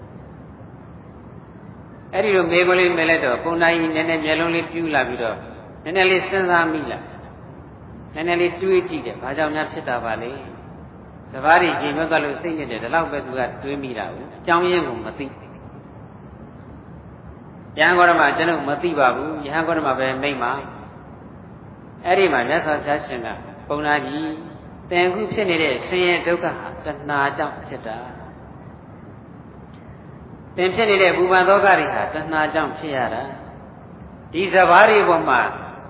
A: အဲ့ဒီလိုမေးခွန်းလေးမေးလိုက်တော့ပုံနာကြီးနည်းနည်းမျက်လုံးလေးပြူးလာပြီးတော့နည်းနည်းလေးစဉ်းစားမိလာနည်းနည်းလေးတွေးကြည့်တယ်ဘာကြောင့်များဖြစ်တာပါလဲစဘာတွေကြီးမြတ်ကလို့စိတ်ညစ်တယ်ဒါတော့ပဲသူကတွေးမိတာဘူးအကြောင်းရင်းကိုမသိယဟန်ဂေါရမကျွန်တော်မသိပါဘူးယဟန်ဂေါရမပဲမိတ်မှာအဲ့ဒီမှာမြတ်စွာဘုရားရှင်ကပုံနာကြီးသင်ခုဖြစ်နေတဲ့ဆင်းရဲဒုက္ခဟာတဏှာကြောင့်ဖြစ်တာသင်ဖြစ်နေတဲ့ဘူပန်သောကတွေဟာတဏှာကြောင့်ဖြစ်ရတာဒီစဘာတွေပေါ်မှာ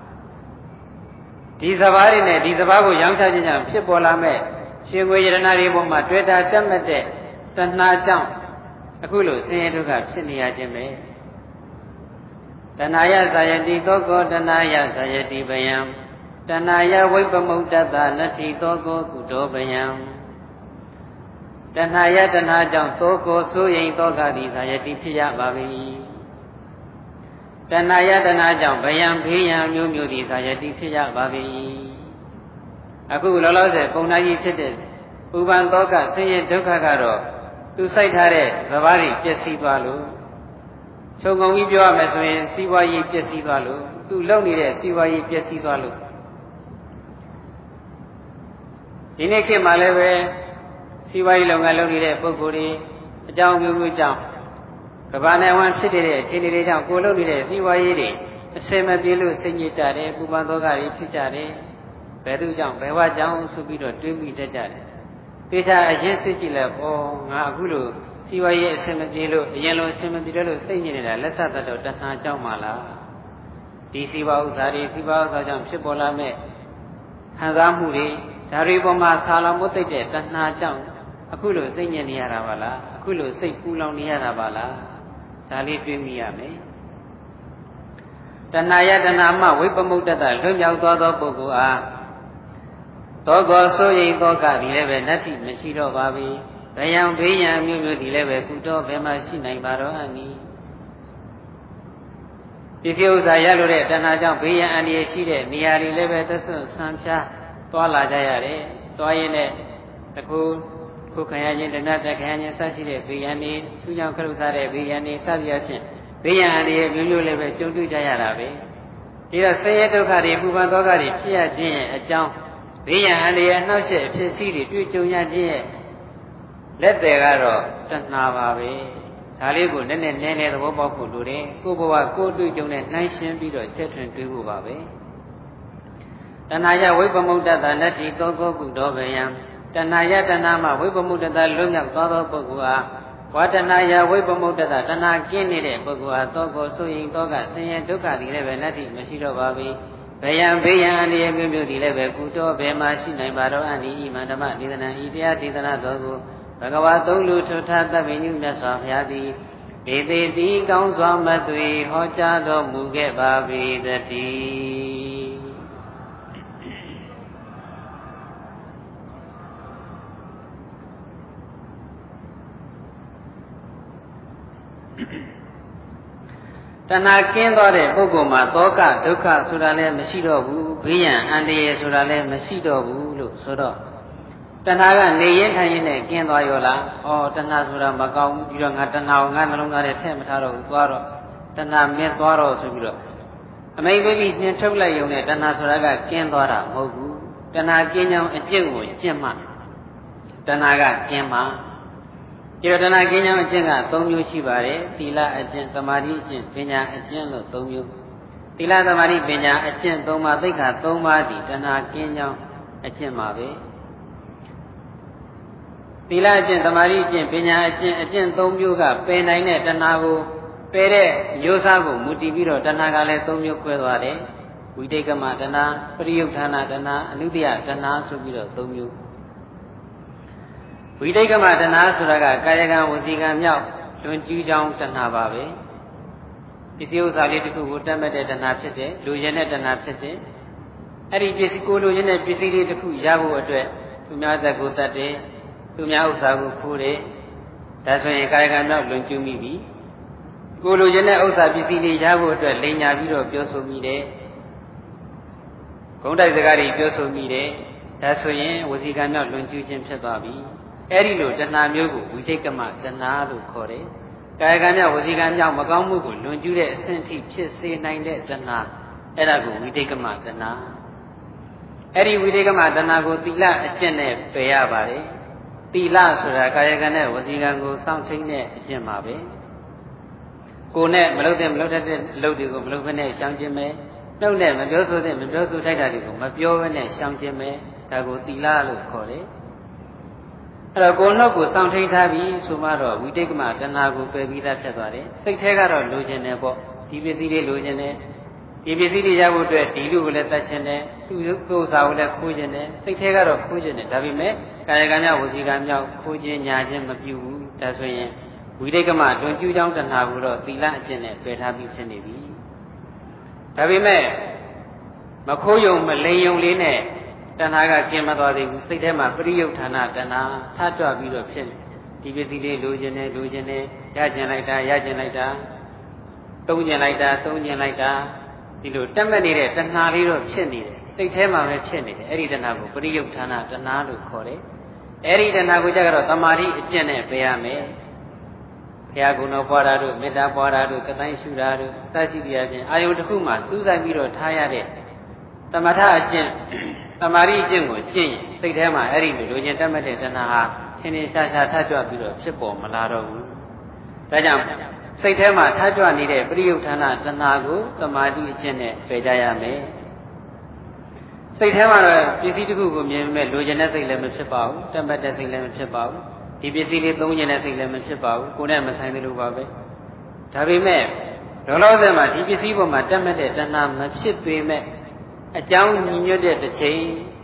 A: ဒီစဘာတွေနဲ့ဒီစဘာကိုရောင်းချခြင်းကြောင့်ဖြစ်ပေါ်လာမဲ့ရှင်ခွေယရဏတွေပေါ်မှာတွေ့တာတက်မဲ့တဲ့တဏှာကြောင့်အခုလိုဆင်းရဲဒုက္ခဖြစ်နေရခြင်းပဲတဏှာယဇာယတိသောကောတဏှာယဇာယတိဗယံတဏှာယဝိပမုတ်တတနတ္ထိသောကောကုတောဗယံတဏှာယတဏှာကြောင့်သောကောဆိုရင်သောကတိဇာယတိဖြစ်ရပါ၏တဏှာယတနာကြောင့်ဗယံဘေးရန်မျိုးမျိုးဒီသာယတိဖြစ်ရပါပြီအခုလောလောဆယ်ပုံနာကြီးဖြစ်တဲ့ဥပ္ပံသောကဆင်းရဲဒုက္ခကတော့သူစိုက်ထားတဲ့သဘာဝပျက်စီးသွားလို့ခြုံငုံပြီးပြောရမယ်ဆိုရင်စီးပွားရေးပျက်စီးသွားလို့သူလုပ်နေတဲ့စီးပွားရေးပျက်စီးသွားလို့ဒီနေ့ခေတ်မှာလည်းပဲစီးပွားရေးလုပ်ငန်းလုပ်နေတဲ့ပုဂ္ဂိုလ်တွေအကြောင်းမျိုးမျိုးကြောင့်ကဘာနဲ့ဝမ်းဖြစ်နေတဲ့အခြေအနေတွေကြောင့်ကိုယ်လုပ်နေတဲ့စီးပွားရေးတွေအစင်မပြေလို့စိတ်ညစ်ကြတယ်ပူပန်သောကတွေဖြစ်ကြတယ်ဘယ်သူကြောင့်ဘယ်ဝကြောင့်ဆိုပြီးတော့တွေးမိတတ်ကြတယ်သေချာအရင်သိကြည့်လိုက်ငါအခုလို့စီးပွားရေးအစင်မပြေလို့အရင်လိုအစင်မပြေလို့စိတ်ညစ်နေတာလက်ဆက်တတ်တော့တဏှာကြောင့်မလားဒီစီးပွားဥစ္စာတွေစီးပွားဥစ္စာကြောင့်ဖြစ်ပေါ်လာမဲ့ခံစားမှုတွေဒါတွေပေါ်မှာဆာလောင်မသိတဲ့တဏှာကြောင့်အခုလိုစိတ်ညစ်နေရတာပါလားအခုလိုစိတ်ပူလောင်နေရတာပါလားဒါလေးတွေးမိရမယ်တဏှာယတနာမှဝိပမုတ္တတလွတ်မြောက်သွားသောပုဂ္ဂိုလ်အားသောကောဆိုရိသောကဒီလည်းပဲနတ္တိမရှိတော့ပါပြီဗယံဘေးရန်မျိုးမျိုးဒီလည်းပဲကုတော်ဘယ်မှာရှိနိုင်ပါတော့အနိပစ္စည်းဥစ္စာရလို့တဲ့တဏှာကြောင့်ဘေးရန်အန္တရာယ်ရှိတဲ့နေရာတွေလည်းပဲသက်ဆွဆံဖြားသွားလာကြရတယ်သွားရင်းနဲ့တခုခုခံရခြင်းတဏှာတက်ခံရခြင်းစရှိတဲ့ဘေးရန်တွေဆူကြောင့်ခရုစားတဲ့ဘေးရန်တွေစပြဖြင့်ဘေးရန်အန္တရာယ်မျိုးမျိုးလည်းပဲကြုံတွေ့ကြရတာပဲဒီတော့ဆင်းရဲဒုက္ခတွေပူပန်သောကတွေဖြစ်ရခြင်းရဲ့အကြောင်းဘေးရန်အန္တရာယ်နှောက်ယှက်ဖြစ်စီတွေတွေ့ကြုံရခြင်းရဲ့လက်တယ်ကတော့တဏှာပါပဲဒါလေးကိုနည်းနည်းသဘောပေါက်ဖို့လိုတယ်ကိုယ်ဘဝကိုယ်တွေ့ကြုံနဲ့နှိုင်းရှင်းပြီးတော့ချက်ထွင်တွေးဖို့ပါပဲတဏှာယဝိပမုတ္တတနတ္တိသောကောကုတော်ဗယံတဏှာယတဏှာမှဝိပမုတ္တတလွတ်မြောက်သွားသောပုဂ္ဂိုလ်အားဝါတဏှာယဝိပမုတ္တတတဏှာကင်းနေတဲ့ပုဂ္ဂိုလ်အားသောကောဆိုရင်သောကဆင်းရဲဒုက္ခတွေလည်းပဲနတ္တိမရှိတော့ပါဘူးဗယံဘေးရန်အန္တရာယ်မျိုးမျိုးဒီလည်းပဲကုတော်ဘယ်မှာရှိနိုင်ပါတော့အနိဣမန္တမဒေသနာဤတရားဒေသနာတော်ကိုဘဂဝါသုံးလူထွထသဗ္ဗညုမြတ်စွာဘုရားသည်ဒေသေတိကောင်းစွာမသွေဟောကြားတော်မူခဲ့ပါပေတည်းတဏှာကင်းသွားတဲ့ပုဂ္ဂိုလ်မှာသောကဒုက္ခဆိုတာလည်းမရှိတော့ဘူးဘေးရန်အန္တရာယ်ဆိုတာလည်းမရှိတော့ဘူးလို့ဆိုတော့တဏှာကနေရင်ထိုင်ရင်နဲ့ကင်းသွားရောလားတဏှာဆိုတာမကောင်းဘူးပြီးတော့ငါတဏှာကိုငါနှလုံးသားထဲထည့်မထားတော့ဘူးသွားတော့တဏှာမြင့်သွားတော့ဆိုပြီးတော့အမိန့်ပေးပြီးနှင်ထုတ်လိုက်ရုံနဲ့တဏှာဆိုတာကကင်းသွားတာမဟုတ်ဘူးတဏှာကင်းကြောင်းအကျင့်ကိုကျင့်မှတဏှာကကင်းမှဒီတော့တဏှာကင်းကြောင်းအကျင့်က၃မျိုးရှိပါတယ်သီလအကျင့်သမာဓိအကျင့်ပညာအကျင့်လို့၃မျိုးသီလသမာဓိပညာအကျင့်၃ပါးသိက္ခာ၃ပါးဒီတဏှာကင်းကြောင်းအကျင့်ပါပဲသီလအကျင့်သမာဓိအကျင့်ပညာအကျင့်၃မျိုးကပယ်နိုင်တဲ့တဏှာကိုပယ်တဲ့မျိုးစားကိုမူတည်ပြီးတော့တဏှာကလည်း၃မျိုးခွဲသွားတယ်ဝိတိတ်ကမတဏှာပရိယုဌာဏတဏှာအနုတ္တယတဏှာဆိုပြီးတော့၃မျိုးဝိတိတ်ကမတဏှာဆိုတာကကာယကံဝစီကံမြောက်လွန်ကျူးကြောင်းတဏှာပါပဲပစ္စည်းဥစ္စာလေးတစ်ခုကိုတတ်မဲ့တဲ့တဏှာဖြစ်တယ်လူရင်းတဲ့တဏှာဖြစ်တယ်အဲ့ဒီပစ္စည်းကိုလူရင်းတဲ့ပစ္စည်းလေးတစ်ခုရဖို့အတွက်သူများသက်ကိုတတ်တယ်သူများဥစ္စာကိုခိုးတယ်ဒါဆိုရင်ကာယကံမြောက်လွန်ကျူးမိပြီကိုလူရင်းတဲ့ဥစ္စာပစ္စည်းလေးရဖို့အတွက်လိမ်ညာပြီးတော့ပြောဆိုမိတယ်ဂုဏ်တိုက်စကားတွေပြောဆိုမိတယ်ဒါဆိုရင်ဝစီကံမြောက်လွန်ကျူးခြင်းဖြစ်သွားပြီအဲ့ဒီလိုတဏှာမျိုးကိုဝိသိကမတဏှာလို့ခေါ်တယ်။ကာယကံမြောက်ဝစီကံမြောက်မကောင်းမှုကိုလွန်ကျူးတဲ့အဆင့်ထိဖြစ်စေနိုင်တဲ့တဏှာအဲ့ဒါကိုဝိသိကမတဏှာအဲ့ဒီဝိသိကမတဏှာကိုသီလအကျင့်နဲ့ပယ်ရပါတယ်။သီလဆိုတာကာယကံနဲ့ဝစီကံကိုစောင့်ထိန်တဲ့အကျင့်ပါပဲ။ကိုယ်နဲ့မလုပ်တဲ့မလုပ်တဲ့အလုပ်တွေကိုမလုပ်ဘဲနဲ့ရှောင်ခြင်းပဲ။နှုတ်နဲ့မပြောဆိုတဲ့မပြောဆိုထိုက်တာတွေကိုမပြောဘဲနဲ့ရှောင်ခြင်းပဲ။ဒါကိုသီလလို့ခေါ်တယ်။အဲ့တော့ကိုယ်နှုတ်ကိုစောင့်ထိန်ထားပြီးဆိုမှတော့ဝိတိတ်ကမတဏှာကိုပယ်ပြီးသားဖြစ်သွားတယ်စိတ်ထဲကတော့လိုချင်တယ်ပေါ့ဒီပစ္စည်းလေးလိုချင်တယ်ဒီပစ္စည်းတွေရဖို့အတွက်ဒီလူကိုလည်းတတ်ချင်တယ်သူ့ဥစ္စာကိုလည်းခိုးချင်တယ်စိတ်ထဲကတော့ခိုးချင်တယ်ဒါပေမဲ့ကာယကံမြောက်ဝစီကံမြောက်ခိုးခြင်းညာခြင်းမပြုဘူးဒါဆိုရင်ဝိတိတ်ကမတွင်ကျူးကြောင်းတဏှာကိုတော့သီလအကျင့်နဲ့ပယ်ထားပြီးဖြစ်နေပြီဒါပေမဲ့မခိုးယုံမလိမ်ယုံလေးနဲ့တဏှာကကျင်မသွားသေးဘူးစိတ်ထဲမှာပရိယုဌာဏတဏှာထကြွပြီးတော့ဖြစ်ဒီပစ္စည်းလေးလိုချင်တယ်ရကျင်လိုက်တာပသုံးကျင်လိုက်တာဒီလိုတက်မဲ့နေတဲ့တဏှာလေးတော့ဖြစ်နေတယ်စိတ်ထဲမှာပဲဖြစ်နေတယ်အဲ့ဒီတဏှာကိုပရိယုဌာဏတဏှာလို့ခေါ်တယ်အဲ့ဒီတဏှာကိုကြတော့တမာတိအကျင့်နဲ့ပယ်ရမယ်ဘုရားကုံတော်ပွားတာတို့မေတ္တာပွားတာတို့ကတိုင်းရှုတာတို့စသဖြင့်အာယုန်တစ်ခုမှစူးစိုက်ပြီးတော့ထားရတဲ့သမထအကျင့်တမာတိအကျင့်ကိုကျင့်ရင်စိတ်ထဲမှာအဲ့ဒီလိုချင်တတ်မဲ့တဲ့တဏှာဟာထင်ထင်ရှားရှားထကြွပြီးတော့ဖြစ်ပေါ်မလာတော့ဘူးဒါကြောင့်စိတ်ထဲမှာထကြွနေတဲ့ပရိယုဌာဏတဏှာကိုတမာတိအကျင့်နဲ့ပယ်ကြရမယ်စိတ်ထဲမှာတော့ပစ္စည်းတစ်ခုကိုမြင်ပေမဲ့လိုချင်တဲ့စိတ်လည်းမဖြစ်ပါဘူးတတ်မဲ့တဲ့စိတ်လည်းမဖြစ်ပါဘူးဒီပစ္စည်းလေးသုံးချင်တဲ့စိတ်လည်းမဖြစ်ပါဘူးကိုယ်နဲ့မဆိုင်သလိုပါပဲဒါပေမဲ့လောလောဆယ်မှာဒီပစ္စည်းပေါ်မှာတတ်မဲ့တဲ့တဏှာမဖြစ်ပေမဲ့အကြောင်းညီညွတ်တဲ့တစ်ချိန်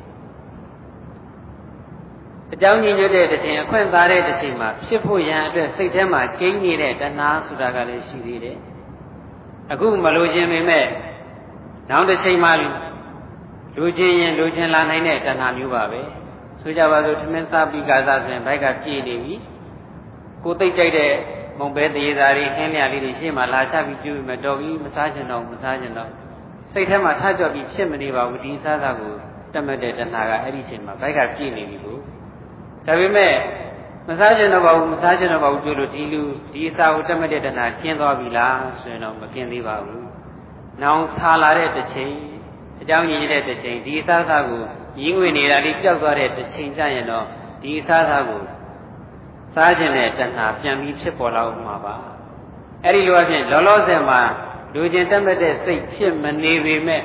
A: အကြောင်းညီညွတ်တဲ့တစ်ချိန်အခွင့်သာတဲ့တစ်ချိန်မှာဖြစ်ဖို့ရန်အတွက်စိတ်ထဲမှာကျင်းနေတဲ့တဏှာဆိုတာကလည်းရှိသေးတယ်အခုမလိုချင်ပေမဲ့နောက်တစ်ချိန်မှာလိုချင်ရင်လိုချင်လာနိုင်တဲ့တဏှာမျိုးပါပဲဆိုကြပါစို့ထမင်းစားပြီးကာစားဆိုရင်ဘိုက်ကပြည့်နေပြီကိုသိကြိုက်တဲ့မုံပဲတရေသားတွေခင်းလျာလေးတွေရှေ့မှာလာချပြီးပြူပြီးမတော်ပြီးမစားချင်တော့စိတ်ထဲမှာထကြွပြီးဖြစ်မနေပါဘူးဒီစားစားကိုတတ်မဲ့တဲ့တဏှာကအဲ့ဒီအချိန်မှာဘိုက်ကပြည့်နေပြီကိုဒါပေမဲ့မစားချင်တော့ပါဘူးတွေ့လို့ဒီအစာကိုတတ်မဲ့တဲ့တဏှာကျင်းသွားပြီလားဆိုရင်တော့မကျင်းသေးပါဘူးနောင်ဆာလာတဲ့တစ်ချိန်အကြောင်းရင်းတဲ့တစ်ချိန်ဒီအစားအစာကိုရင်းငွေနေတာလေးပျောက်သွားတဲ့တစ်ချိန်ကျရင်တော့ဒီအစားအစာကိုစားခြင်းနဲ့တဏှာပြန်ပြီးဖြစ်ပေါ်လာဦးမှာပါအဲ့ဒီလိုအဖြစ်လောလောဆယ်မှာလူချင်းတတ်မဲ့တဲ့စိတ်ဖြစ်မနေပေမဲ့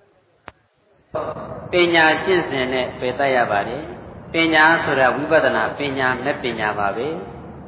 A: ပညာကျင့်စဉ်နဲ့ပယ်တတ်ရပါတယ်ပညာဆိုတာဝိပဿနာပညာမဲ့ပညာပါပဲ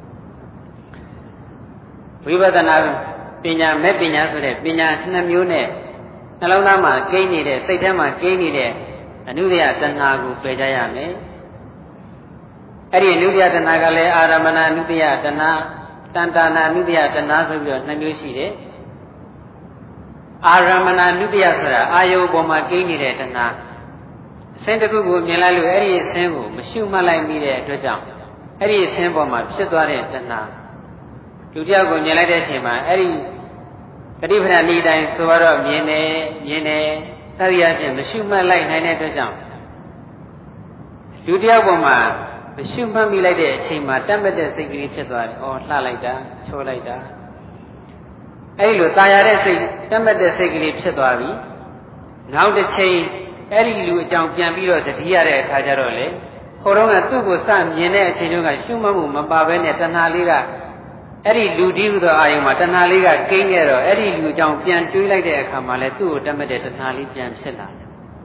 A: ဝိပဿနာပညာမဲ့ပညာဆိုတဲ့ပညာနှစ်မျိုးနဲ့နှလုံးသားမှာကိန်းနေတဲ့စိတ်ထဲမှာကိန်းနေတဲ့အနုဒယတဏှာကိုပယ်ကြရမယ်အဲ့ဒီအနုဒယတဏှာကလည်းအာရမဏအနုဒယတဏှာတန်တာနာအနုဒယတဏှာဆိုပြီးတော့နှစ်မျိုးရှိတယ်အာရမဏအနုဒယဆိုတာအာယုပေါ်မှာကိန်းနေတဲ့တဏှာအစင်းတစ်ခုကိုမြင်လိုက်လို့အဲ့ဒီအစင်းကိုမရှုမှတ်လိုက်မိတဲ့အတွက်ကြောင့်အဲ့ဒီအစင်းပေါ်မှာဖြစ်သွားတဲ့တဏှာလူတစ်ယောက်ကိုမြင်လိုက်တဲ့အချိန်မှာအဲ့ဒီပฏิပဒဏီတိုင်းဆိုတော့မြင်တယ်စသည်အချင်းမရှုမှတ်လိုက်နိုင်တဲ့အတွက်ကြောင့်လူတစ်ယောက်ပေါ်မှာမရှုမှတ်မိလိုက်တဲ့အချိန်မှာတတ်မဲ့တဲ့စိတ်ကလေးဖြစ်သွားတယ်။အော်လှလိုက်တာချောလိုက်တာအဲ့ဒီလိုตายရတဲ့စိတ်တတ်မဲ့တဲ့စိတ်ကလေးဖြစ်သွားပြီ။နောက်တစ်ချိန်အဲ့ဒီလူအကြောင်းပြန်ပြီးတော့တတိရတဲ့အခါကျတော့လေဟိုတော့ကသူ့ကိုစမြင်တဲ့အချိန်တုန်းကရှုမှတ်မှုမပါဘဲနဲ့တဏှာလေးကအဲ့ဒီလူတည်းဟူသောအာယုံမှာတဏှာလေးကကိန်းခဲ့တော့အဲ့ဒီလူအကြောင်းပြန်တွေးလိုက်တဲ့အခါမှာလဲသူ့ကိုတတ်မဲ့တဲ့တဏှာလေးပြန်ဖြစ်လာတယ်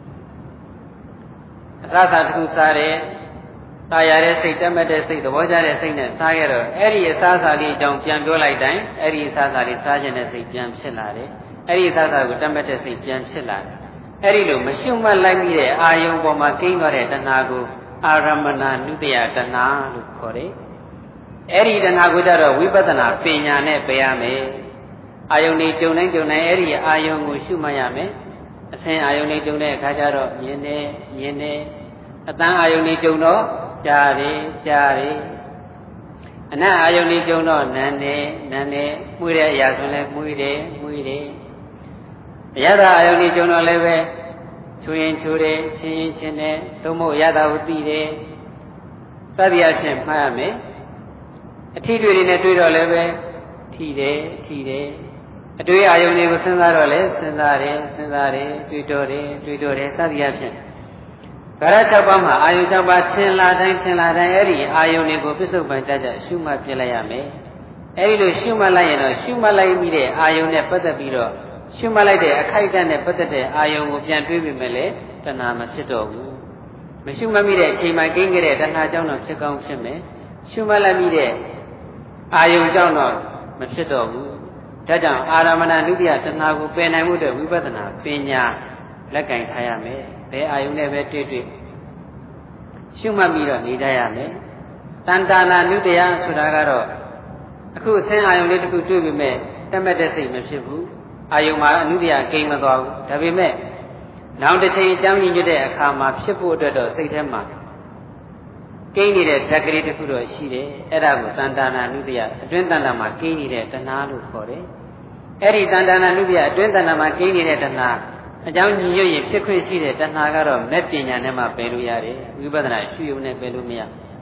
A: အစသာတစ်ခုစားတယ်ตายရတဲ့စိတ်တတ်မဲ့တဲ့စိတ်သဘောကျတဲ့စိတ်နဲ့စားခဲ့တော့အဲ့ဒီအစားအစာလေးအကြောင်းပြန်ပြောလိုက်တိုင်းအဲ့ဒီအစားအစာလေးစားခြင်းတဲ့စိတ်ပြန်ဖြစ်လာတယ်အဲ့ဒီအစားအစာကိုတတ်မဲ့တဲ့စိတ်ပြန်ဖြစ်လာတယ်အဲ့ဒီလိုမရှုမှတ်လိုက်မိတဲ့အာယုံပေါ်မှာကိန်းသွားတဲ့တဏှာကိုအာရမဏနုတယတဏှာလို့ခေါ်တယ်အဲ့ဒီတဏှာကိုကြတော့ဝိပဿနာပညာနဲ့ပယ်ရမယ်အာယုန်တွေကြုံတိုင်းအဲ့ဒီအာယုန်ကိုရှုမှတ်ရမယ်အစဉ်အာယုန်တွေကြုံတဲ့အခါကျတော့မြင်တယ်အတန်းအာယုန်တွေကြုံတော့ကြားတယ်အနတ်အာယုန်တွေကြုံတော့နံတယ်မှုတဲ့အရာဆိုလဲမှုတယ်အရသာအာယုန်တွေကြုံတော့လည်းပဲချူရင်ချူတယ်ချင်းရင်ချင်းတယ်သို့မဟုတ်ရတာကိုသိတယ်စသည်အဖြစ်မှားရမယ်အထီးတွေနဲ့တွေ့တော့လည်းပဲထီတယ်အတွေ့အာယုန်တွေကိုစဉ်းစားတော့လည်းစဉ်းစားတယ်တွေ့တော့တယ်စသည်အဖြစ်ကာရ6ပါးမှာအာယုန်6ပါးထင်လာတိုင်းအဲ့ဒီအာယုန်တွေကိုပြစ္ဆုတ်ပန်တတ်ရှုမှတ်ပြလိုက်ရမယ်အဲ့ဒီလိုရှုမှတ်လိုက်ရင်တော့ရှုမှတ်လိုက်ပြီးတဲ့အာယုန်နဲ့ပတ်သက်ပြီးတော့ရှုမှတ်လိုက်တဲ့အခိုက်အတန့်နဲ့ပတ်သက်တဲ့အာယုန်ကိုပြန်တွေးပြီးမယ်လေတဏှာမဖြစ်တော့ဘူးမရှုမှတ်မိတဲ့အချိန်မှကိန်းခဲ့တဲ့တဏှာကြောင့်တော့ဖြစ်ကောင်းဖြစ်မယ်ရှုမှတ်လိုက်မိတဲ့အာယုံကြောင့်တော့မဖြစ်တော့ဘူးဒါကြောင့်အာရမဏနုတ္တိယတဏှာကိုပယ်နိုင်မှုအတွက်ဝိပဿနာပညာလက်ကင်ထားရမယ်ဘယ်အာယုံနဲ့ပဲတွေ့ရှုမှတ်ပြီးတော့နေကြရမယ်တန်တာနာနုတ္တိယဆိုတာကတော့အခုအစဉ်အာယုံလေးတစ်ခုတွေ့ပြီမဲ့တတ်မဲ့တဲ့စိတ်မဖြစ်ဘူးအာယုံမှာအနုတ္တိယကိန်းမသွားဘူးဒါပေမဲ့နောက်တစ်ချိန်အကြောင်းရင်းတဲ့အခါမှာဖြစ်ဖို့အတွက်တော့စိတ်ထဲမှာကိန်းနေတဲ့ဓာတ်ကလေးတစ်ခုတော့ရှိတယ်အဲ့ဒါကိုတန်တာနာနုတ္တိယအတွင်းတန်တာမှာကိန်းနေတဲ့တဏှာလို့ခေါ်တယ်အဲ့ဒီတန်တနာနုပြအတွင်းတဏ္ဍာမှာကိန်းနေတဲ့တဏှာအကြောင်းညီညွတ်ရင်ဖြစ်ခွင့်ရှိတဲ့တဏှာကတော့မဲ့ပညာနဲ့မှပယ်လို့ရတယ်ဝိပဿနာရှုရုံနဲ့ပယ်လို့မရ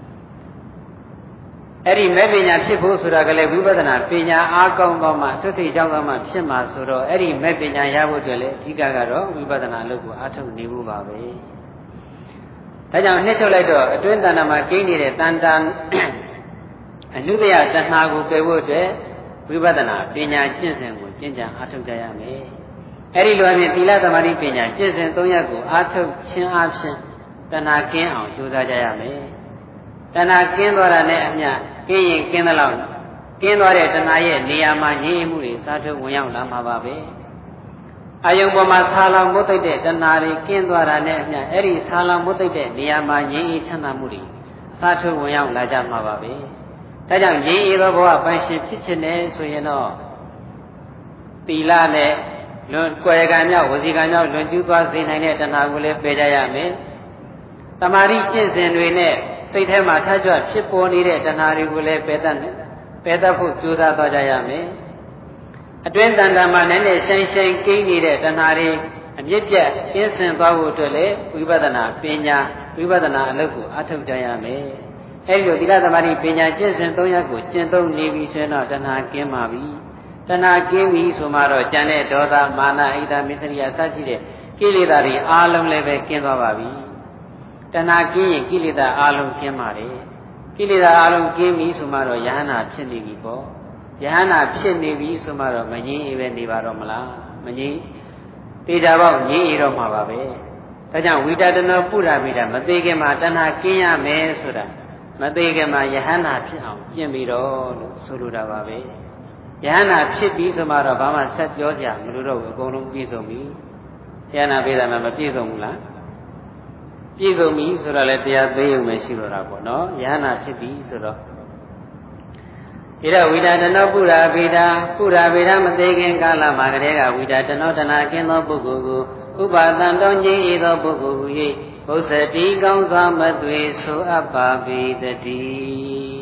A: အဲ့ဒီမဲ့ပညာဖြစ်ဖို့ဆိုတာကလည်းဝိပဿနာပညာအားကောင်းသောမှသုစိတ်ကြောင့်သောမှဖြစ်မှာဆိုတော့အဲ့ဒီမဲ့ပညာရဖို့အတွက်လည်းအဓိကကတော့ဝိပဿနာအလုပ်ကိုအားထုတ်နေဖို့ပါပဲဒါကြောင့်နှိမ့်ချုပ်လိုက်တော့အတွင်းတဏ္ဍာမှာကိန်းနေတဲ့တန်တန်အနုတ္တယတဏှာကိုပယ်ဖို့အတွက်ဝိပဿနာပညာကျင့်စဉ်ကိုကျင့်ကြံအားထုတ်ကြရမယ်အဲ့ဒီလိုအပြင်သီလသမာဓိပညာကျင့်စဉ်၃ရပ်ကိုအားထုတ်ခြင်းအပြင်တဏှာကင်းအောင်ကြိုးစားကြရမယ်တဏှာကင်းသွားတာနဲ့အမျှကင်းရင်ကင်းသလောက်ကင်းသွားတဲ့တဏှာရဲ့နေရာမှာငြိမ်းမှုတွေစားထုတ်ဝင်ရောက်လာမှာပါပဲအာယုံပေါ်မှာဆာလောင်မုတ်တိတ်တဲ့တဏှာတွေကင်းသွားတာနဲ့အမျှအဲ့ဒီဆာလောင်မုတ်တိတ်တဲ့နေရာမှာငြိမ်းအေးချမ်းသာမှုတွေစားထုတ်ဝင်ရောက်လာကြမှာပါပဲဒါကြောင့်ငြိမ်းအေးသောဘဝပိုင်ရှင်ဖြစ်ခြင်းနဲ့ဆိုရင်တော့သီလနဲ့လွန်ကွယ်ကံမြောက်ဝစီကံမြောက်လွန်ကျူးသွားစေနိုင်တဲ့တဏှာကိုလည်းပယ်ကြရမယ်။တမာတိကျင့်စဉ်တွေနဲ့စိတ်ထဲမှာထကြွဖြစ်ပေါ်နေတဲ့တဏှာတွေကိုလည်းပယ်တတ်ဖို့ကြိုးစားသွားကြရမယ်။အတွင်းတန်တမှာနည်းနည်းရှိုင်းရှိုင်းကိန်းနေတဲ့တဏှာတွေအမြင့်ပြတ်ကျင်းစင်သွားဖို့အတွက်လည်းဝိပဿနာပညာဝိပဿနာအလုပ်ကိုအားထုတ်ကြရမယ်။အဲဒီလိုသီလသမာဓိပညာကျင့်စဉ်၃ရပ်ကိုကျင့်သုံးနေပြီဆိုရင်တော့တဏှာကင်းပါပြီ။တဏှာကင်းပြီဆိုမှတော့ကျန်တဲ့ဒေါသမာနဣဒာမစ္စရိယစသဖြင့်ကိလေသာတွေအားလုံးလည်းပဲကင်းသွားပါပြီတဏှာကင်းရင်ကိလေသာအားလုံးကင်းပါတယ်ကိလေသာအားလုံးကင်းပြီဆိုမှတော့ယဟနာဖြစ်နေပြီပေါ့ယဟနာဖြစ်နေပြီဆိုမှတော့မငြင်းအေးပဲနေပါတော့မလားမငြင်းတေချာပေါက်ငြင်းအေးတော့မှာပါပဲဒါကြောင့်ဝိတတနောပုရမိတာမသေးခင်မှာတဏှာကင်းရမယ်ဆိုတာမသေးခင်မှာယဟနာဖြစ်အောင်ကျင့်ပြီးတော့လို့ဆိုလိုတာပါပဲယဟနာဖြစ်ပြီးဆိုမှတော့ဘာမှဆက်ပြောစရာမလိုတော့ဘူးအကုန်လုံးပြည့်စုံပြီယဟနာပေးတာမှမပြည့်စုံဘူးလားပြည့်စုံပြီဆိုတော့လည်းတရားသေးုံပဲရှိတော့တာပေါ့နော်ယဟနာဖြစ်ပြီဆိုတော့ဣရဝိဒတနောပုရာဗေဒမသေးခင်ကာလမှာကတည်းကဝိဒတနောတဏှာကင်းသောပုဂ္ဂိုလ်ကိုဥပါဒံတောင်းငြိမ်းသောပုဂ္ဂိုလ်ဟူ၍ဘုဇတိကောင်းစွာမသွေဆိုအပ်ပါပေတည်း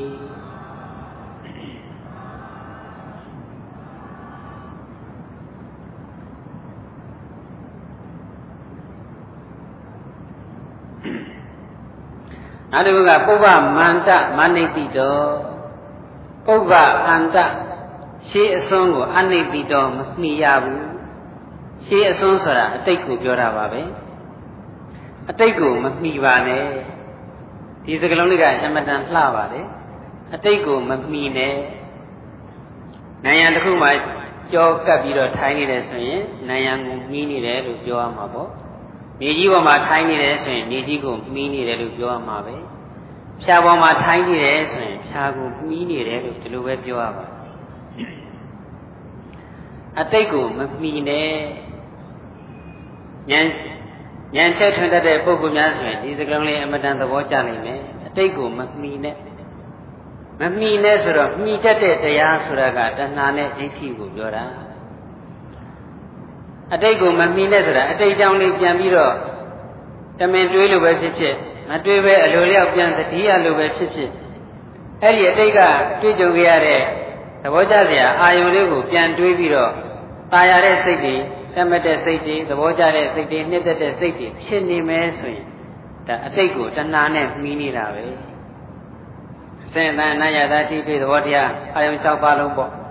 A: နောက်တစ်ခုကပုဗ္ဗမန္တမနိတိတောပုဗ္ဗအန္တရှေးအစွန်းကိုအနိတိတောမမှီရဘူးရှေးအစွန်းဆိုတာအတိတ်ကိုပြောတာပါပဲအတိတ်ကိုမမှီပါနဲ့ဒီစကားလုံးလေးကအမှန်တန်လှပါတယ်အတိတ်ကိုမမှီနဲ့နိုင်ငံတစ်ခုမှာကြောကပ်ပြီးတော့ထိုင်နေတယ်ဆိုရင်နိုင်ငံကိုမှီနေတယ်လို့ပြောရမှာပေါ့မြေကြီးပေါ်မှာထိုင်နေတယ်ဆိုရင်မြေကြီးကိုမှီနေတယ်လို့ပြောရမှာပဲဖြာပေါ်မှာထိုင်နေတယ်ဆိုရင်ဖြာကိုမှီနေတယ်လို့ဒီလိုပဲပြောရပါအတိတ်ကိုမမှီနဲ့ဉာဏ်ချက်ထွန်းတတ်တဲ့ပုဂ္ဂိုလ်များဆိုရင်ဒီစကားလုံးလေးအမတန်သဘောကျနိုင်မယ်အတိတ်ကိုမမှီနဲ့ဆိုတော့မှီတတ်တဲ့တရားဆိုတာကတဏှာနဲ့ဒိဋ္ဌိကိုပြောတာအတိတ်ကိုမမှီနဲ့ဆိုတာအတိတ်ကြောင့်လေးပြန်ပြီးတော့တမင်တွေးလို့ပဲဖြစ်ဖြစ်မတွေးပဲအလိုလျောက်ပြန်သတိရလို့ပဲဖြစ်ဖြစ်အဲ့ဒီအတိတ်ကတွေးကြုံခဲ့ရတဲ့သဘောကျစရာအာယုံလေးကိုပြန်တွေးပြီးတော့ตายရတဲ့စိတ်တွေတတ်မဲ့တဲ့စိတ်တွေသဘောကျတဲ့စိတ်တွေနှစ်သက်တဲ့စိတ်တွေဖြစ်နေမယ်ဆိုရင်ဒါအတိတ်ကိုတဏှာနဲ့မှီနေတာပဲအစဉ်အတန်အနာယတာတိပိသဘောတရားအာယုံ၆ပါးလုံးပေါ့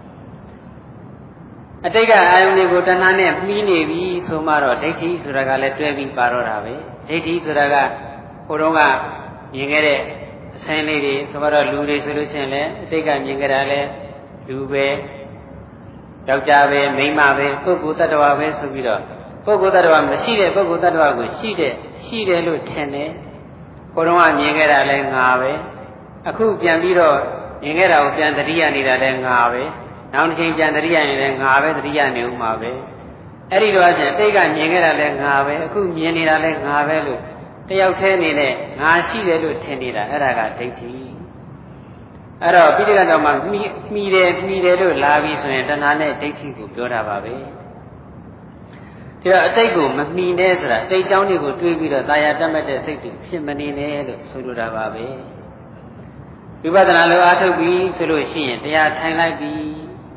A: အတိတ်ကအာယုန်တွေကိုတဏှာနဲ့မှီးနေပြီဆိုမှတော့ဒိဋ္ဌိဆိုတာကလည်းတွဲပြီးပါတော့တာပဲဒိဋ္ဌိဆိုတာကဟိုတုန်းကမြင်ခဲ့တဲ့အဆင်းလေးတွေဆိုတော့လူတွေဆိုလို့ရှိရင်လည်းအတိတ်ကမြင်ကြတာလည်းလူပဲယောက်ျားပဲမိန်းမပဲပုဂ္ဂိုလ်တ attva ပဲဆိုပြီးတော့ပုဂ္ဂိုလ်တ attva မရှိတဲ့ပုဂ္ဂိုလ်တ attva ကိုရှိတယ်လို့ထင်တယ်ဟိုတုန်းကမြင်ခဲ့တာလည်းငါပဲအခုပြန်ပြီးတော့မြင်ခဲ့တာကိုပြန်သတိရနေတာလည်းငါပဲနောက်တစ်ချိန်ပြန်သတိရရင်လည်းငါပဲသတိရနေဦးမှာပဲအဲ့ဒီတော့အချင်းတိတ်ကမြင်ခဲ့တာလည်းငါပဲအခုမြင်နေတာလည်းငါပဲလို့တယောက်တည်းနေနဲ့ငါရှိတယ်လို့ထင်နေတာအဲ့ဒါကဒိဋ္ဌိအဲ့တော့ပိဋကတ်တော်မှာမှီတယ်လို့လာပြီးဆိုရင်တဏှာနဲ့ဒိဋ္ဌိကိုပြောတာပါပဲဒီတော့အတိတ်ကိုမမှီနဲ့ဆိုတာအတိတ်ကြောင်းတွေကိုတွေးပြီးတော့တာယာတတ်မဲ့တဲ့စိတ်တွေဖြစ်မနေနဲ့လို့ဆိုလိုတာပါပဲဝိပဿနာလိုအားထုတ်ပြီးဆိုလို့ရှိရင်တရားထိုင်လိုက်ပြီး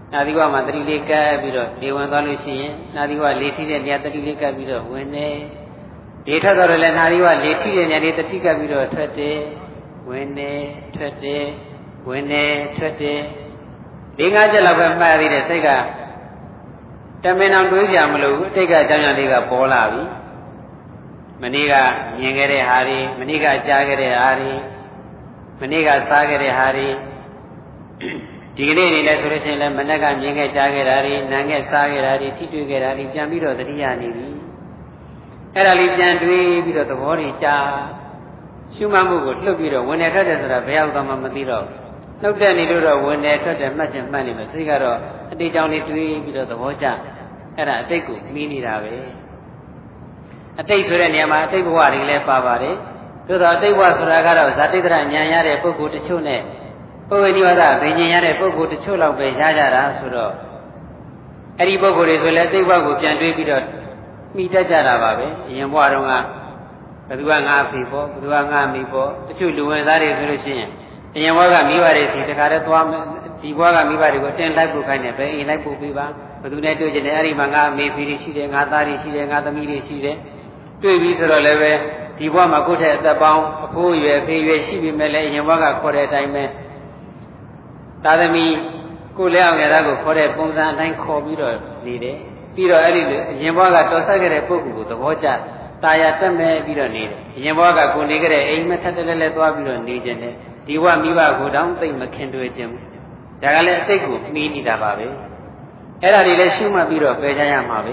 A: နာသီဝမှာတတိလေးကပ်ပြီးတော့လေဝင်သွားလို့ရှိရင်နာသီဝလေထိတဲ့နေရာတတိလေးကပ်ပြီးတော့ဝင်တယ်ဒီထွက်သွားတော့လည်းနာသီဝလေထိတဲ့နေရာလေးတတိကပ်ပြီးတော့ထွက်တယ်ဝင်တယ်ထွက်တယ်ဝင်တယ်ထွက်တယ်၄-၅ချက်လောက်ပဲမှတ်ရသေးတယ်စိတ်ကတမင်အောင်တွေးကြမလို့အတိတ်ကအကြောင်းအရာတွေကပေါ်လာပြီမနေ့ကမြင်ခဲ့တဲ့ဟာတွေမနေ့ကကြားခဲ့တဲ့ဟာတွေမနေ့ကစားခဲ့တဲ့ဟာတွေဒီကနေ့နေလဲဆိုလို့ရှိရင်လည်းမနေ့ကမြင်ခဲ့ကြားခဲ့တာတွေနားခဲ့စားခဲ့တာတွေထိတွေ့ခဲ့တာတွေပြန်ပြီးတော့သတိရနေပြီအဲ့ဒါလေးပြန်တွေးပြီးတော့သဘောတွေကြားရှုမှတ်မှုကိုလွတ်ပြီးတော့ဝင်နေထွက်တယ်ဆိုတာဘယ်ရောက်သွားမှမသိတော့နှုတ်တဲ့နေလို့တော့ဝင်နေထွက်တယ်မှတ်ရှင်မှတ်နေမယ်စိတ်ကတော့အတိတ်ကြောင့်လေးတွေးပြီးတော့သဘောကျအဲ့ဒါအတိတ်ကိုမီးနေတာပဲအတိတ်ဆိုတဲ့နေရာမှာအတိတ်ဘဝတွေလည်းပါပါတယ်သို့သောအတိတ်ဘဝဆိုတာကတော့ဇာတိတ္တရဉာဏ်ရတဲ့ပုဂ္ဂိုလ်တချို့နဲ့ပုဝေနိဝါဒဘိညာဉ်ရတဲ့ပုဂ္ဂိုလ်တချို့လောက်ပဲရကြတာဆိုတော့အဲ့ဒီပုဂ္ဂိုလ်တွေဆိုလည်းအတိတ်ဘဝကိုပြန်တွေးပြီးတော့မိတတ်ကြတာပါပဲအရင်ဘဝတုန်းကဘသူကငါအဖေပေါ့ဘသူကငါအမိပေါ့တချို့လူဝင်သားတွေဆိုလို့ရှိရင်အရင်ဘဝကမိဘတွေစီတခါတည်းသွားဒီဘဝကမိဘတွေကိုတင်လိုက်ပို့ခိုင်းတယ်ပဲအိမ်လိုက်ပို့ပေးပါဘသူနဲ့တွေ့ကြတယ်အဲ့ဒီမှာငါအမေဖေတွေရှိတယ်ငါသားတွေရှိတယ်ငါသမီးတွေရှိတယ်တွေ့ပြီးဆိုတော့လည်းပဲဒီဘဝမှာကိုယ့်ထက်အသက်ပေါင်းအဖိုးရွယ်ဖေးရွယ်ရှိပြီမဲ့လည်းအရင်ဘဝကခေါ်တဲ့အတိုင်းပဲသာသမီကိုလက်အောင်ရတာကိုခေါ်တဲ့ပုံစံအတိုင်းခေါ်ပြီးတော့နေတယ်ပြီးတော့အဲ့ဒီလိုအရင်ဘဝကတော်ဆက်ခဲ့တဲ့ပုဂ္ဂိုလ်ကိုသဘောကျတာယာတက်မဲ့ပြီးတော့နေတယ်အရင်ဘဝကကိုနေခဲ့တဲ့အိမ်မထက်တလဲလဲသွားပြီးတော့နေခြင်းနဲ့ဒီဘဝမိဘကိုတောင်းသိမ့်မခင်တွေ့ခြင်းဒါကလည်းအတိတ်ကိုမှီးနေတာပါပဲအဲ့ဒါတွေလည်းရှုမှတ်ပြီးတော့ပယ်ကြရမှာပဲ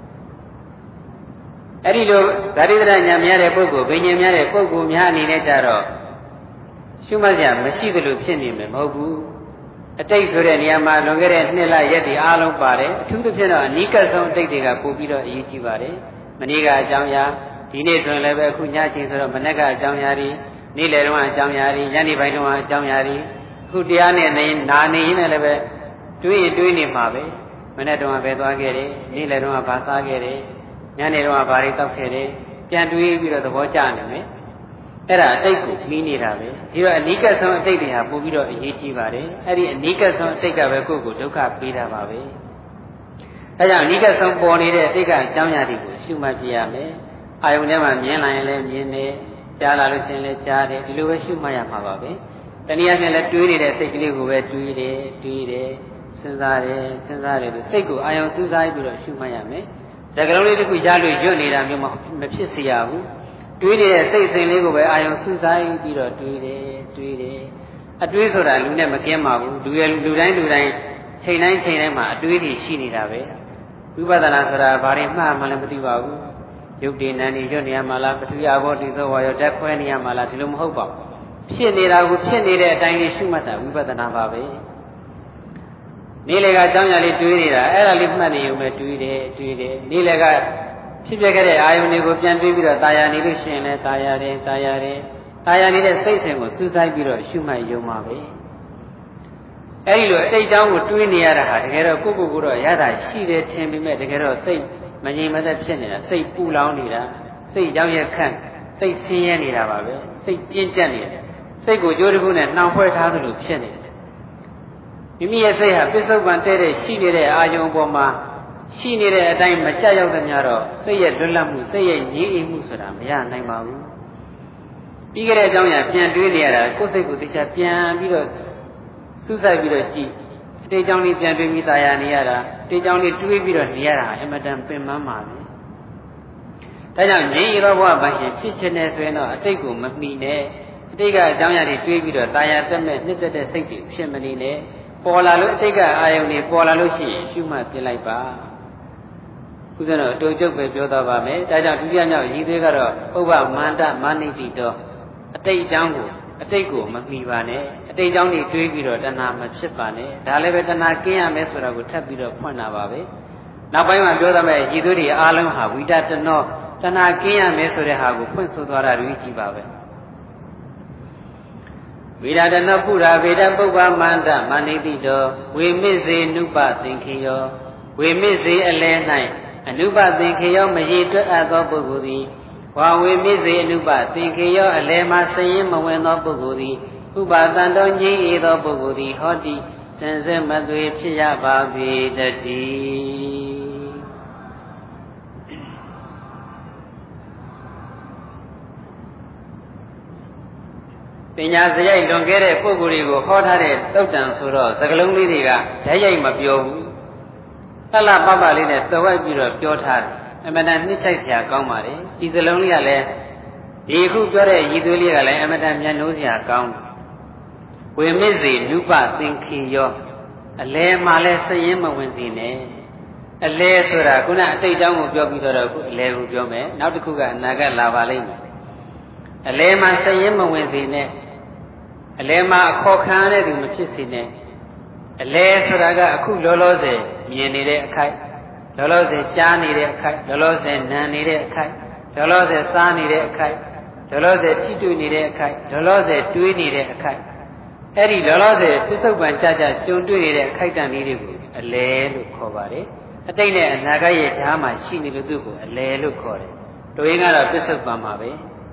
A: အဲ့ဒီလိုဓာတိတ္တဉာဏ်များတဲ့ပုဂ္ဂိုလ်ဘိညာဉ်များတဲ့ပုဂ္ဂိုလ်များအနေနဲ့ကြတော့ရှုမှတ်ကြမရှိသလိုဖြစ်နေမယ်မဟုတ်ဘူးအတိတ်ဆိုတဲ့နေရာမှာလွန်ခဲ့တဲ့နှစ်လရက်တွေအားလုံးပါတယ်အထူးသဖြင့်တော့အနိကဆုံးအတိတ်တွေကပို့ပြီးတော့အရေးကြီးပါတယ်မနေ့ကအကြောင်းအရာဒီနေ့ဆိုရင်လည်းပဲအခုညချင်းဆိုတော့မနေ့ကအကြောင်းအရာတွေနေ့လယ်တုန်းကအကြောင်းအရာတွေညနေပိုင်းတုန်းကအကြောင်းအရာတွေအခုတရားနဲ့နာနေရင်လည်းပဲတွေးရင်တွေးနေမှာပဲမနေ့တုန်းကပဲသွားခဲ့တယ်နေ့လယ်တုန်းကဘာစားခဲ့တယ်ညနေတုန်းကဘာတွေတောက်ခဲ့တယ်ပြန်တွေးပြီးတော့သဘောကျနေမယ်အဲ့ဒါအတိတ်ကိုမီးနေတာပဲဒီတော့အနိကဆုံးအတိတ်တွေဟာပို့ပြီးတော့အရေးကြီးပါတယ်အဲ့ဒီအနိကဆုံးအတိတ်ကပဲကိုယ့်ကိုဒုက္ခပေးတာပါပဲအဲကြောင့်အနိကဆုံးပေါ်နေတဲ့အတိတ်ကအကြောင်းအရာတွေကိုရှုမှတ်ကြည့်ရမယ်အာယုန်ထဲမှာမြင်လာရင်လည်းမြင်တယ်ကြားလာလို့ရှိရင်လည်းကြားတယ်ဒီလိုပဲရှုမှတ်ရမှာပါပဲတနည်းအားဖြင့်လည်းတွေးနေတဲ့စိတ်ကလေးကိုပဲတွေးတယ်စဉ်းစားတယ်လို့စိတ်ကိုအာယုန်စူးစိုက်ပြီးတော့ရှုမှတ်ရမယ်စကားလုံးလေးတစ်ခုကြားလို့ရွတ်နေတာမျိုးမဖြစ်စေရဘူးတွေးနေတဲ့စိတ်စဉ်လေးကိုပဲအာယုံစူးစိုက်ပြီးတော့တွေးတယ်အတွေးဆိုတာလူနဲ့မကင်းပါဘူးလူတိုင်းချိန်တိုင်းမှာအတွေးတွေရှိနေတာပဲဝိပဿနာဆိုတာဘာတွေမှမှလည်းမသိပါဘူးရုပ်တည်နာနေရွတ်နေရမှာလားပထဝီအဘောတိသောဝါရောဓာတ်ခွဲနေရမှာလားဒီလိုမဟုတ်ပါဘူးဖြစ်နေတာကိုဖြစ်နေတဲ့အတိုင်းလေးရှုမှတ်တာဝိပဿနာပါပဲနေ့လေကအကြောင်းအရာလေးတွေးနေတာအဲ့ဒါလေးမှတ်နေုံပဲတွေးတယ်နေ့လေကဖြစ်ပြခဲ့တဲ့အာယုန်တွေကိုပြန်တွေးပြီးတော့တာယာနေလို့ရှိရင်လည်းတာယာနေတဲ့စိတ်စဉ်ကိုစူးစိုက်ပြီးတော့ရှုမှတ်ရုံပါပဲအဲဒီလိုအတိတ်အကြောင်းကိုတွေးနေရတာဟာတကယ်တော့ကိုယ့်တော့ရတာရှိတယ်ထင်ပေမဲ့တကယ်တော့စိတ်မငြိမ်မသက်ဖြစ်နေတာစိတ်ပူလောင်နေတာစိတ်ရောက်ရခန့်စိတ်ဆင်းရဲနေတာပါပဲစိတ်ကျဉ်ကျပ်နေတယ်စိတ်ကိုကြိုးတစ်ခုနဲ့နှောင်ဖွဲ့ထားသလိုဖြစ်နေတယ်မိမိရဲ့စိတ်ဟာပစ္စုပန်တဲ့ရှိနေတဲ့အာယုန်ပေါ်မှာရှိနေတဲ့အတိုင်းမကြရောက်တဲ့များတော့စိတ်ရဲ့လွတ်လပ်မှုစိတ်ရဲ့ငြိမ်အေးမှုဆိုတာမရနိုင်ပါဘူးပြီးခဲ့တဲ့အကြောင်းအရာပြန်တွေးနေရတာကိုယ်စိတ်ကိုသိချပြန်ပြီးတော့စူးစိုက်ပြီးတော့ကြည့်အတိတ်ကြောင့်လေးပြန်တွေးပြီးตายရနေရတာအတိတ်ကြောင့်လေးတွေးပြီးတော့နေရတာအမတန်ပင်ပန်းပါလေဒါကြောင့်ငြိမ်ရသောဘဝပိုင်းဖြစ်ချင်တယ်ဆိုရင်တော့အတိတ်ကိုမမှီနဲ့အတိတ်ကအကြောင်းအရာတွေတွေးပြီးတော့ตายရတက်မဲ့နှစ်သက်တဲ့စိတ်တွေဖြစ်မနေနဲ့ပေါ်လာလို့အတိတ်ကအာယုန်တွေပေါ်လာလို့ရှိရင်ရှုမှတ်ပြလိုက်ပါဥစ္စာတော့အတူကျုပ်ပဲပြောသွားပါမယ်ဒါကြောင့်ဒုတိယမြောက်ရည်သွေးကတော့ဥပ္ပမန္တမာနိတိတောအတိတ်အကြောင်းကိုအတိတ်ကိုမမှီပါနဲ့အတိတ်အကြောင်းတွေတွေးပြီးတော့တဏှာမဖြစ်ပါနဲ့ဒါလည်းပဲတဏှာကင်းရမယ်ဆိုတာကိုထပ်ပြီးတော့ဖွင့်လာပါပဲနောက်ပိုင်းမှာပြောသမဲ့ရည်သွေးတွေအားလုံးဟာဝိတတနောတဏှာကင်းရမယ်ဆိုတဲ့ဟာကိုဖွင့်ဆိုသွားတာတွေကြည့်ပါပဲဝိရဒနပုရာဗေဒပုပ္ပမန္တမာနိတိတောဝေမစ္စေနုပသင်္ခေယောဝေမစ္စေအလဲ၌အနုပသင်္ခေယောမရေတွက်အပ်သောပုဂ္ဂိုလ်သည်ဝါဝေမစ္စေအနုပသင်္ခေယောအလဲမှစရင်မဝင်သောပုဂ္ဂိုလ်သည်ဥပါတန်တော်ငြိမ်းအေသောပုဂ္ဂိုလ်သည်ဟောတိစင်စစ်မသွေဖြစ်ရပါပေတည်းပညာစရိုက်လွန်ခဲ့တဲ့ပုဂ္ဂိုလ်တွေကိုဟောထားတဲ့သုတ်တံဆိုတော့စကားလုံးလေးတွေကဓာတ်ရိုက်မပြောဘူးတလပပလေးနဲ့သဝိုက်ပြီးတော့ပြောထားတယ်အမှန်တန်နှစ်ချိုက်စရာကောင်းပါလေဒီစလုံးလေးကလည်းဒီအခုပြောတဲ့ရည်သွေးလေးကလည်းအမှန်တန်မျက်နှိုးစရာကောင်းဝေမစ္စေနုပသင်္ခေယောအလဲမှာလဲစည်ရင်မဝင်စီနဲ့အလဲဆိုတာခုနအတိတ်တောင်းကိုပြောပြီးတော့ခုအလဲကိုပြောမယ်နောက်တစ်ခုကအနာဂတ်လာပါလိမ့်မယ်အလဲမှာစည်ရင်မဝင်စီနဲ့အလဲမှာအခေါ်ခံရတဲ့သူမဖြစ်စေနဲ့အလဲဆိုတာကအခုလောလောဆယ်မြင်နေတဲ့အခိုက်လောလောဆယ်ကြားနေတဲ့အခိုက်လောလောဆယ်နားနေတဲ့အခိုက်လောလောဆယ်စားနေတဲ့အခိုက်လောလောဆယ်ထိတွေ့နေတဲ့အခိုက်လောလောဆယ်တွေးနေတဲ့အခိုက်အဲ့ဒီလောလောဆယ်ပစ္စုပန်ကြကြကြုံတွေ့နေတဲ့အခိုက်တန်လေးတွေကိုအလဲလို့ခေါ်ပါတယ်အတိတ်နဲ့အနာဂတ်ရဲ့ဓာတ်မှာရှိနေလို့သူ့ကိုအလဲလို့ခေါ်တယ်တို့ရင်ကတော့ပစ္စုပန်မှာပဲ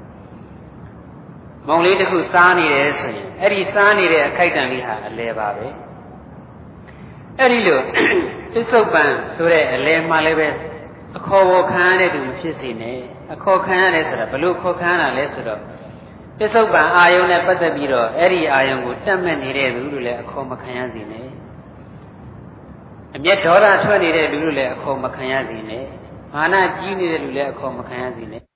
A: မောင်လေးတစ်ခုစားနေတယ်ဆိုရင်အဲ့ဒီစားနေတဲ့အခိုက်တန်လေးဟာအလဲပါပဲအဲ့ဒီလိုပစ္စုပန်ဆိုတဲ့အလဲမှလည်းပဲအခေါ်ဝေါ်ခံရတဲ့သူမဖြစ်စေနဲ့အခေါ်ခံရတယ်ဆိုတာဘလို့ခေါ်ခံရတာလဲဆိုတော့ပစ္စုပန်အာယုန်နဲ့ပတ်သက်ပြီးတော့အဲ့ဒီအာယုန်ကိုတတ်မဲ့နေတဲ့လူတို့လည်းအခေါ်မခံရစေနဲ့အမျက်ဒေါသထွက်နေတဲ့လူတို့လည်းအခေါ်မခံရစေနဲ့မာနကြီးနေတဲ့လူလည်းအခေါ်မခံရစေနဲ့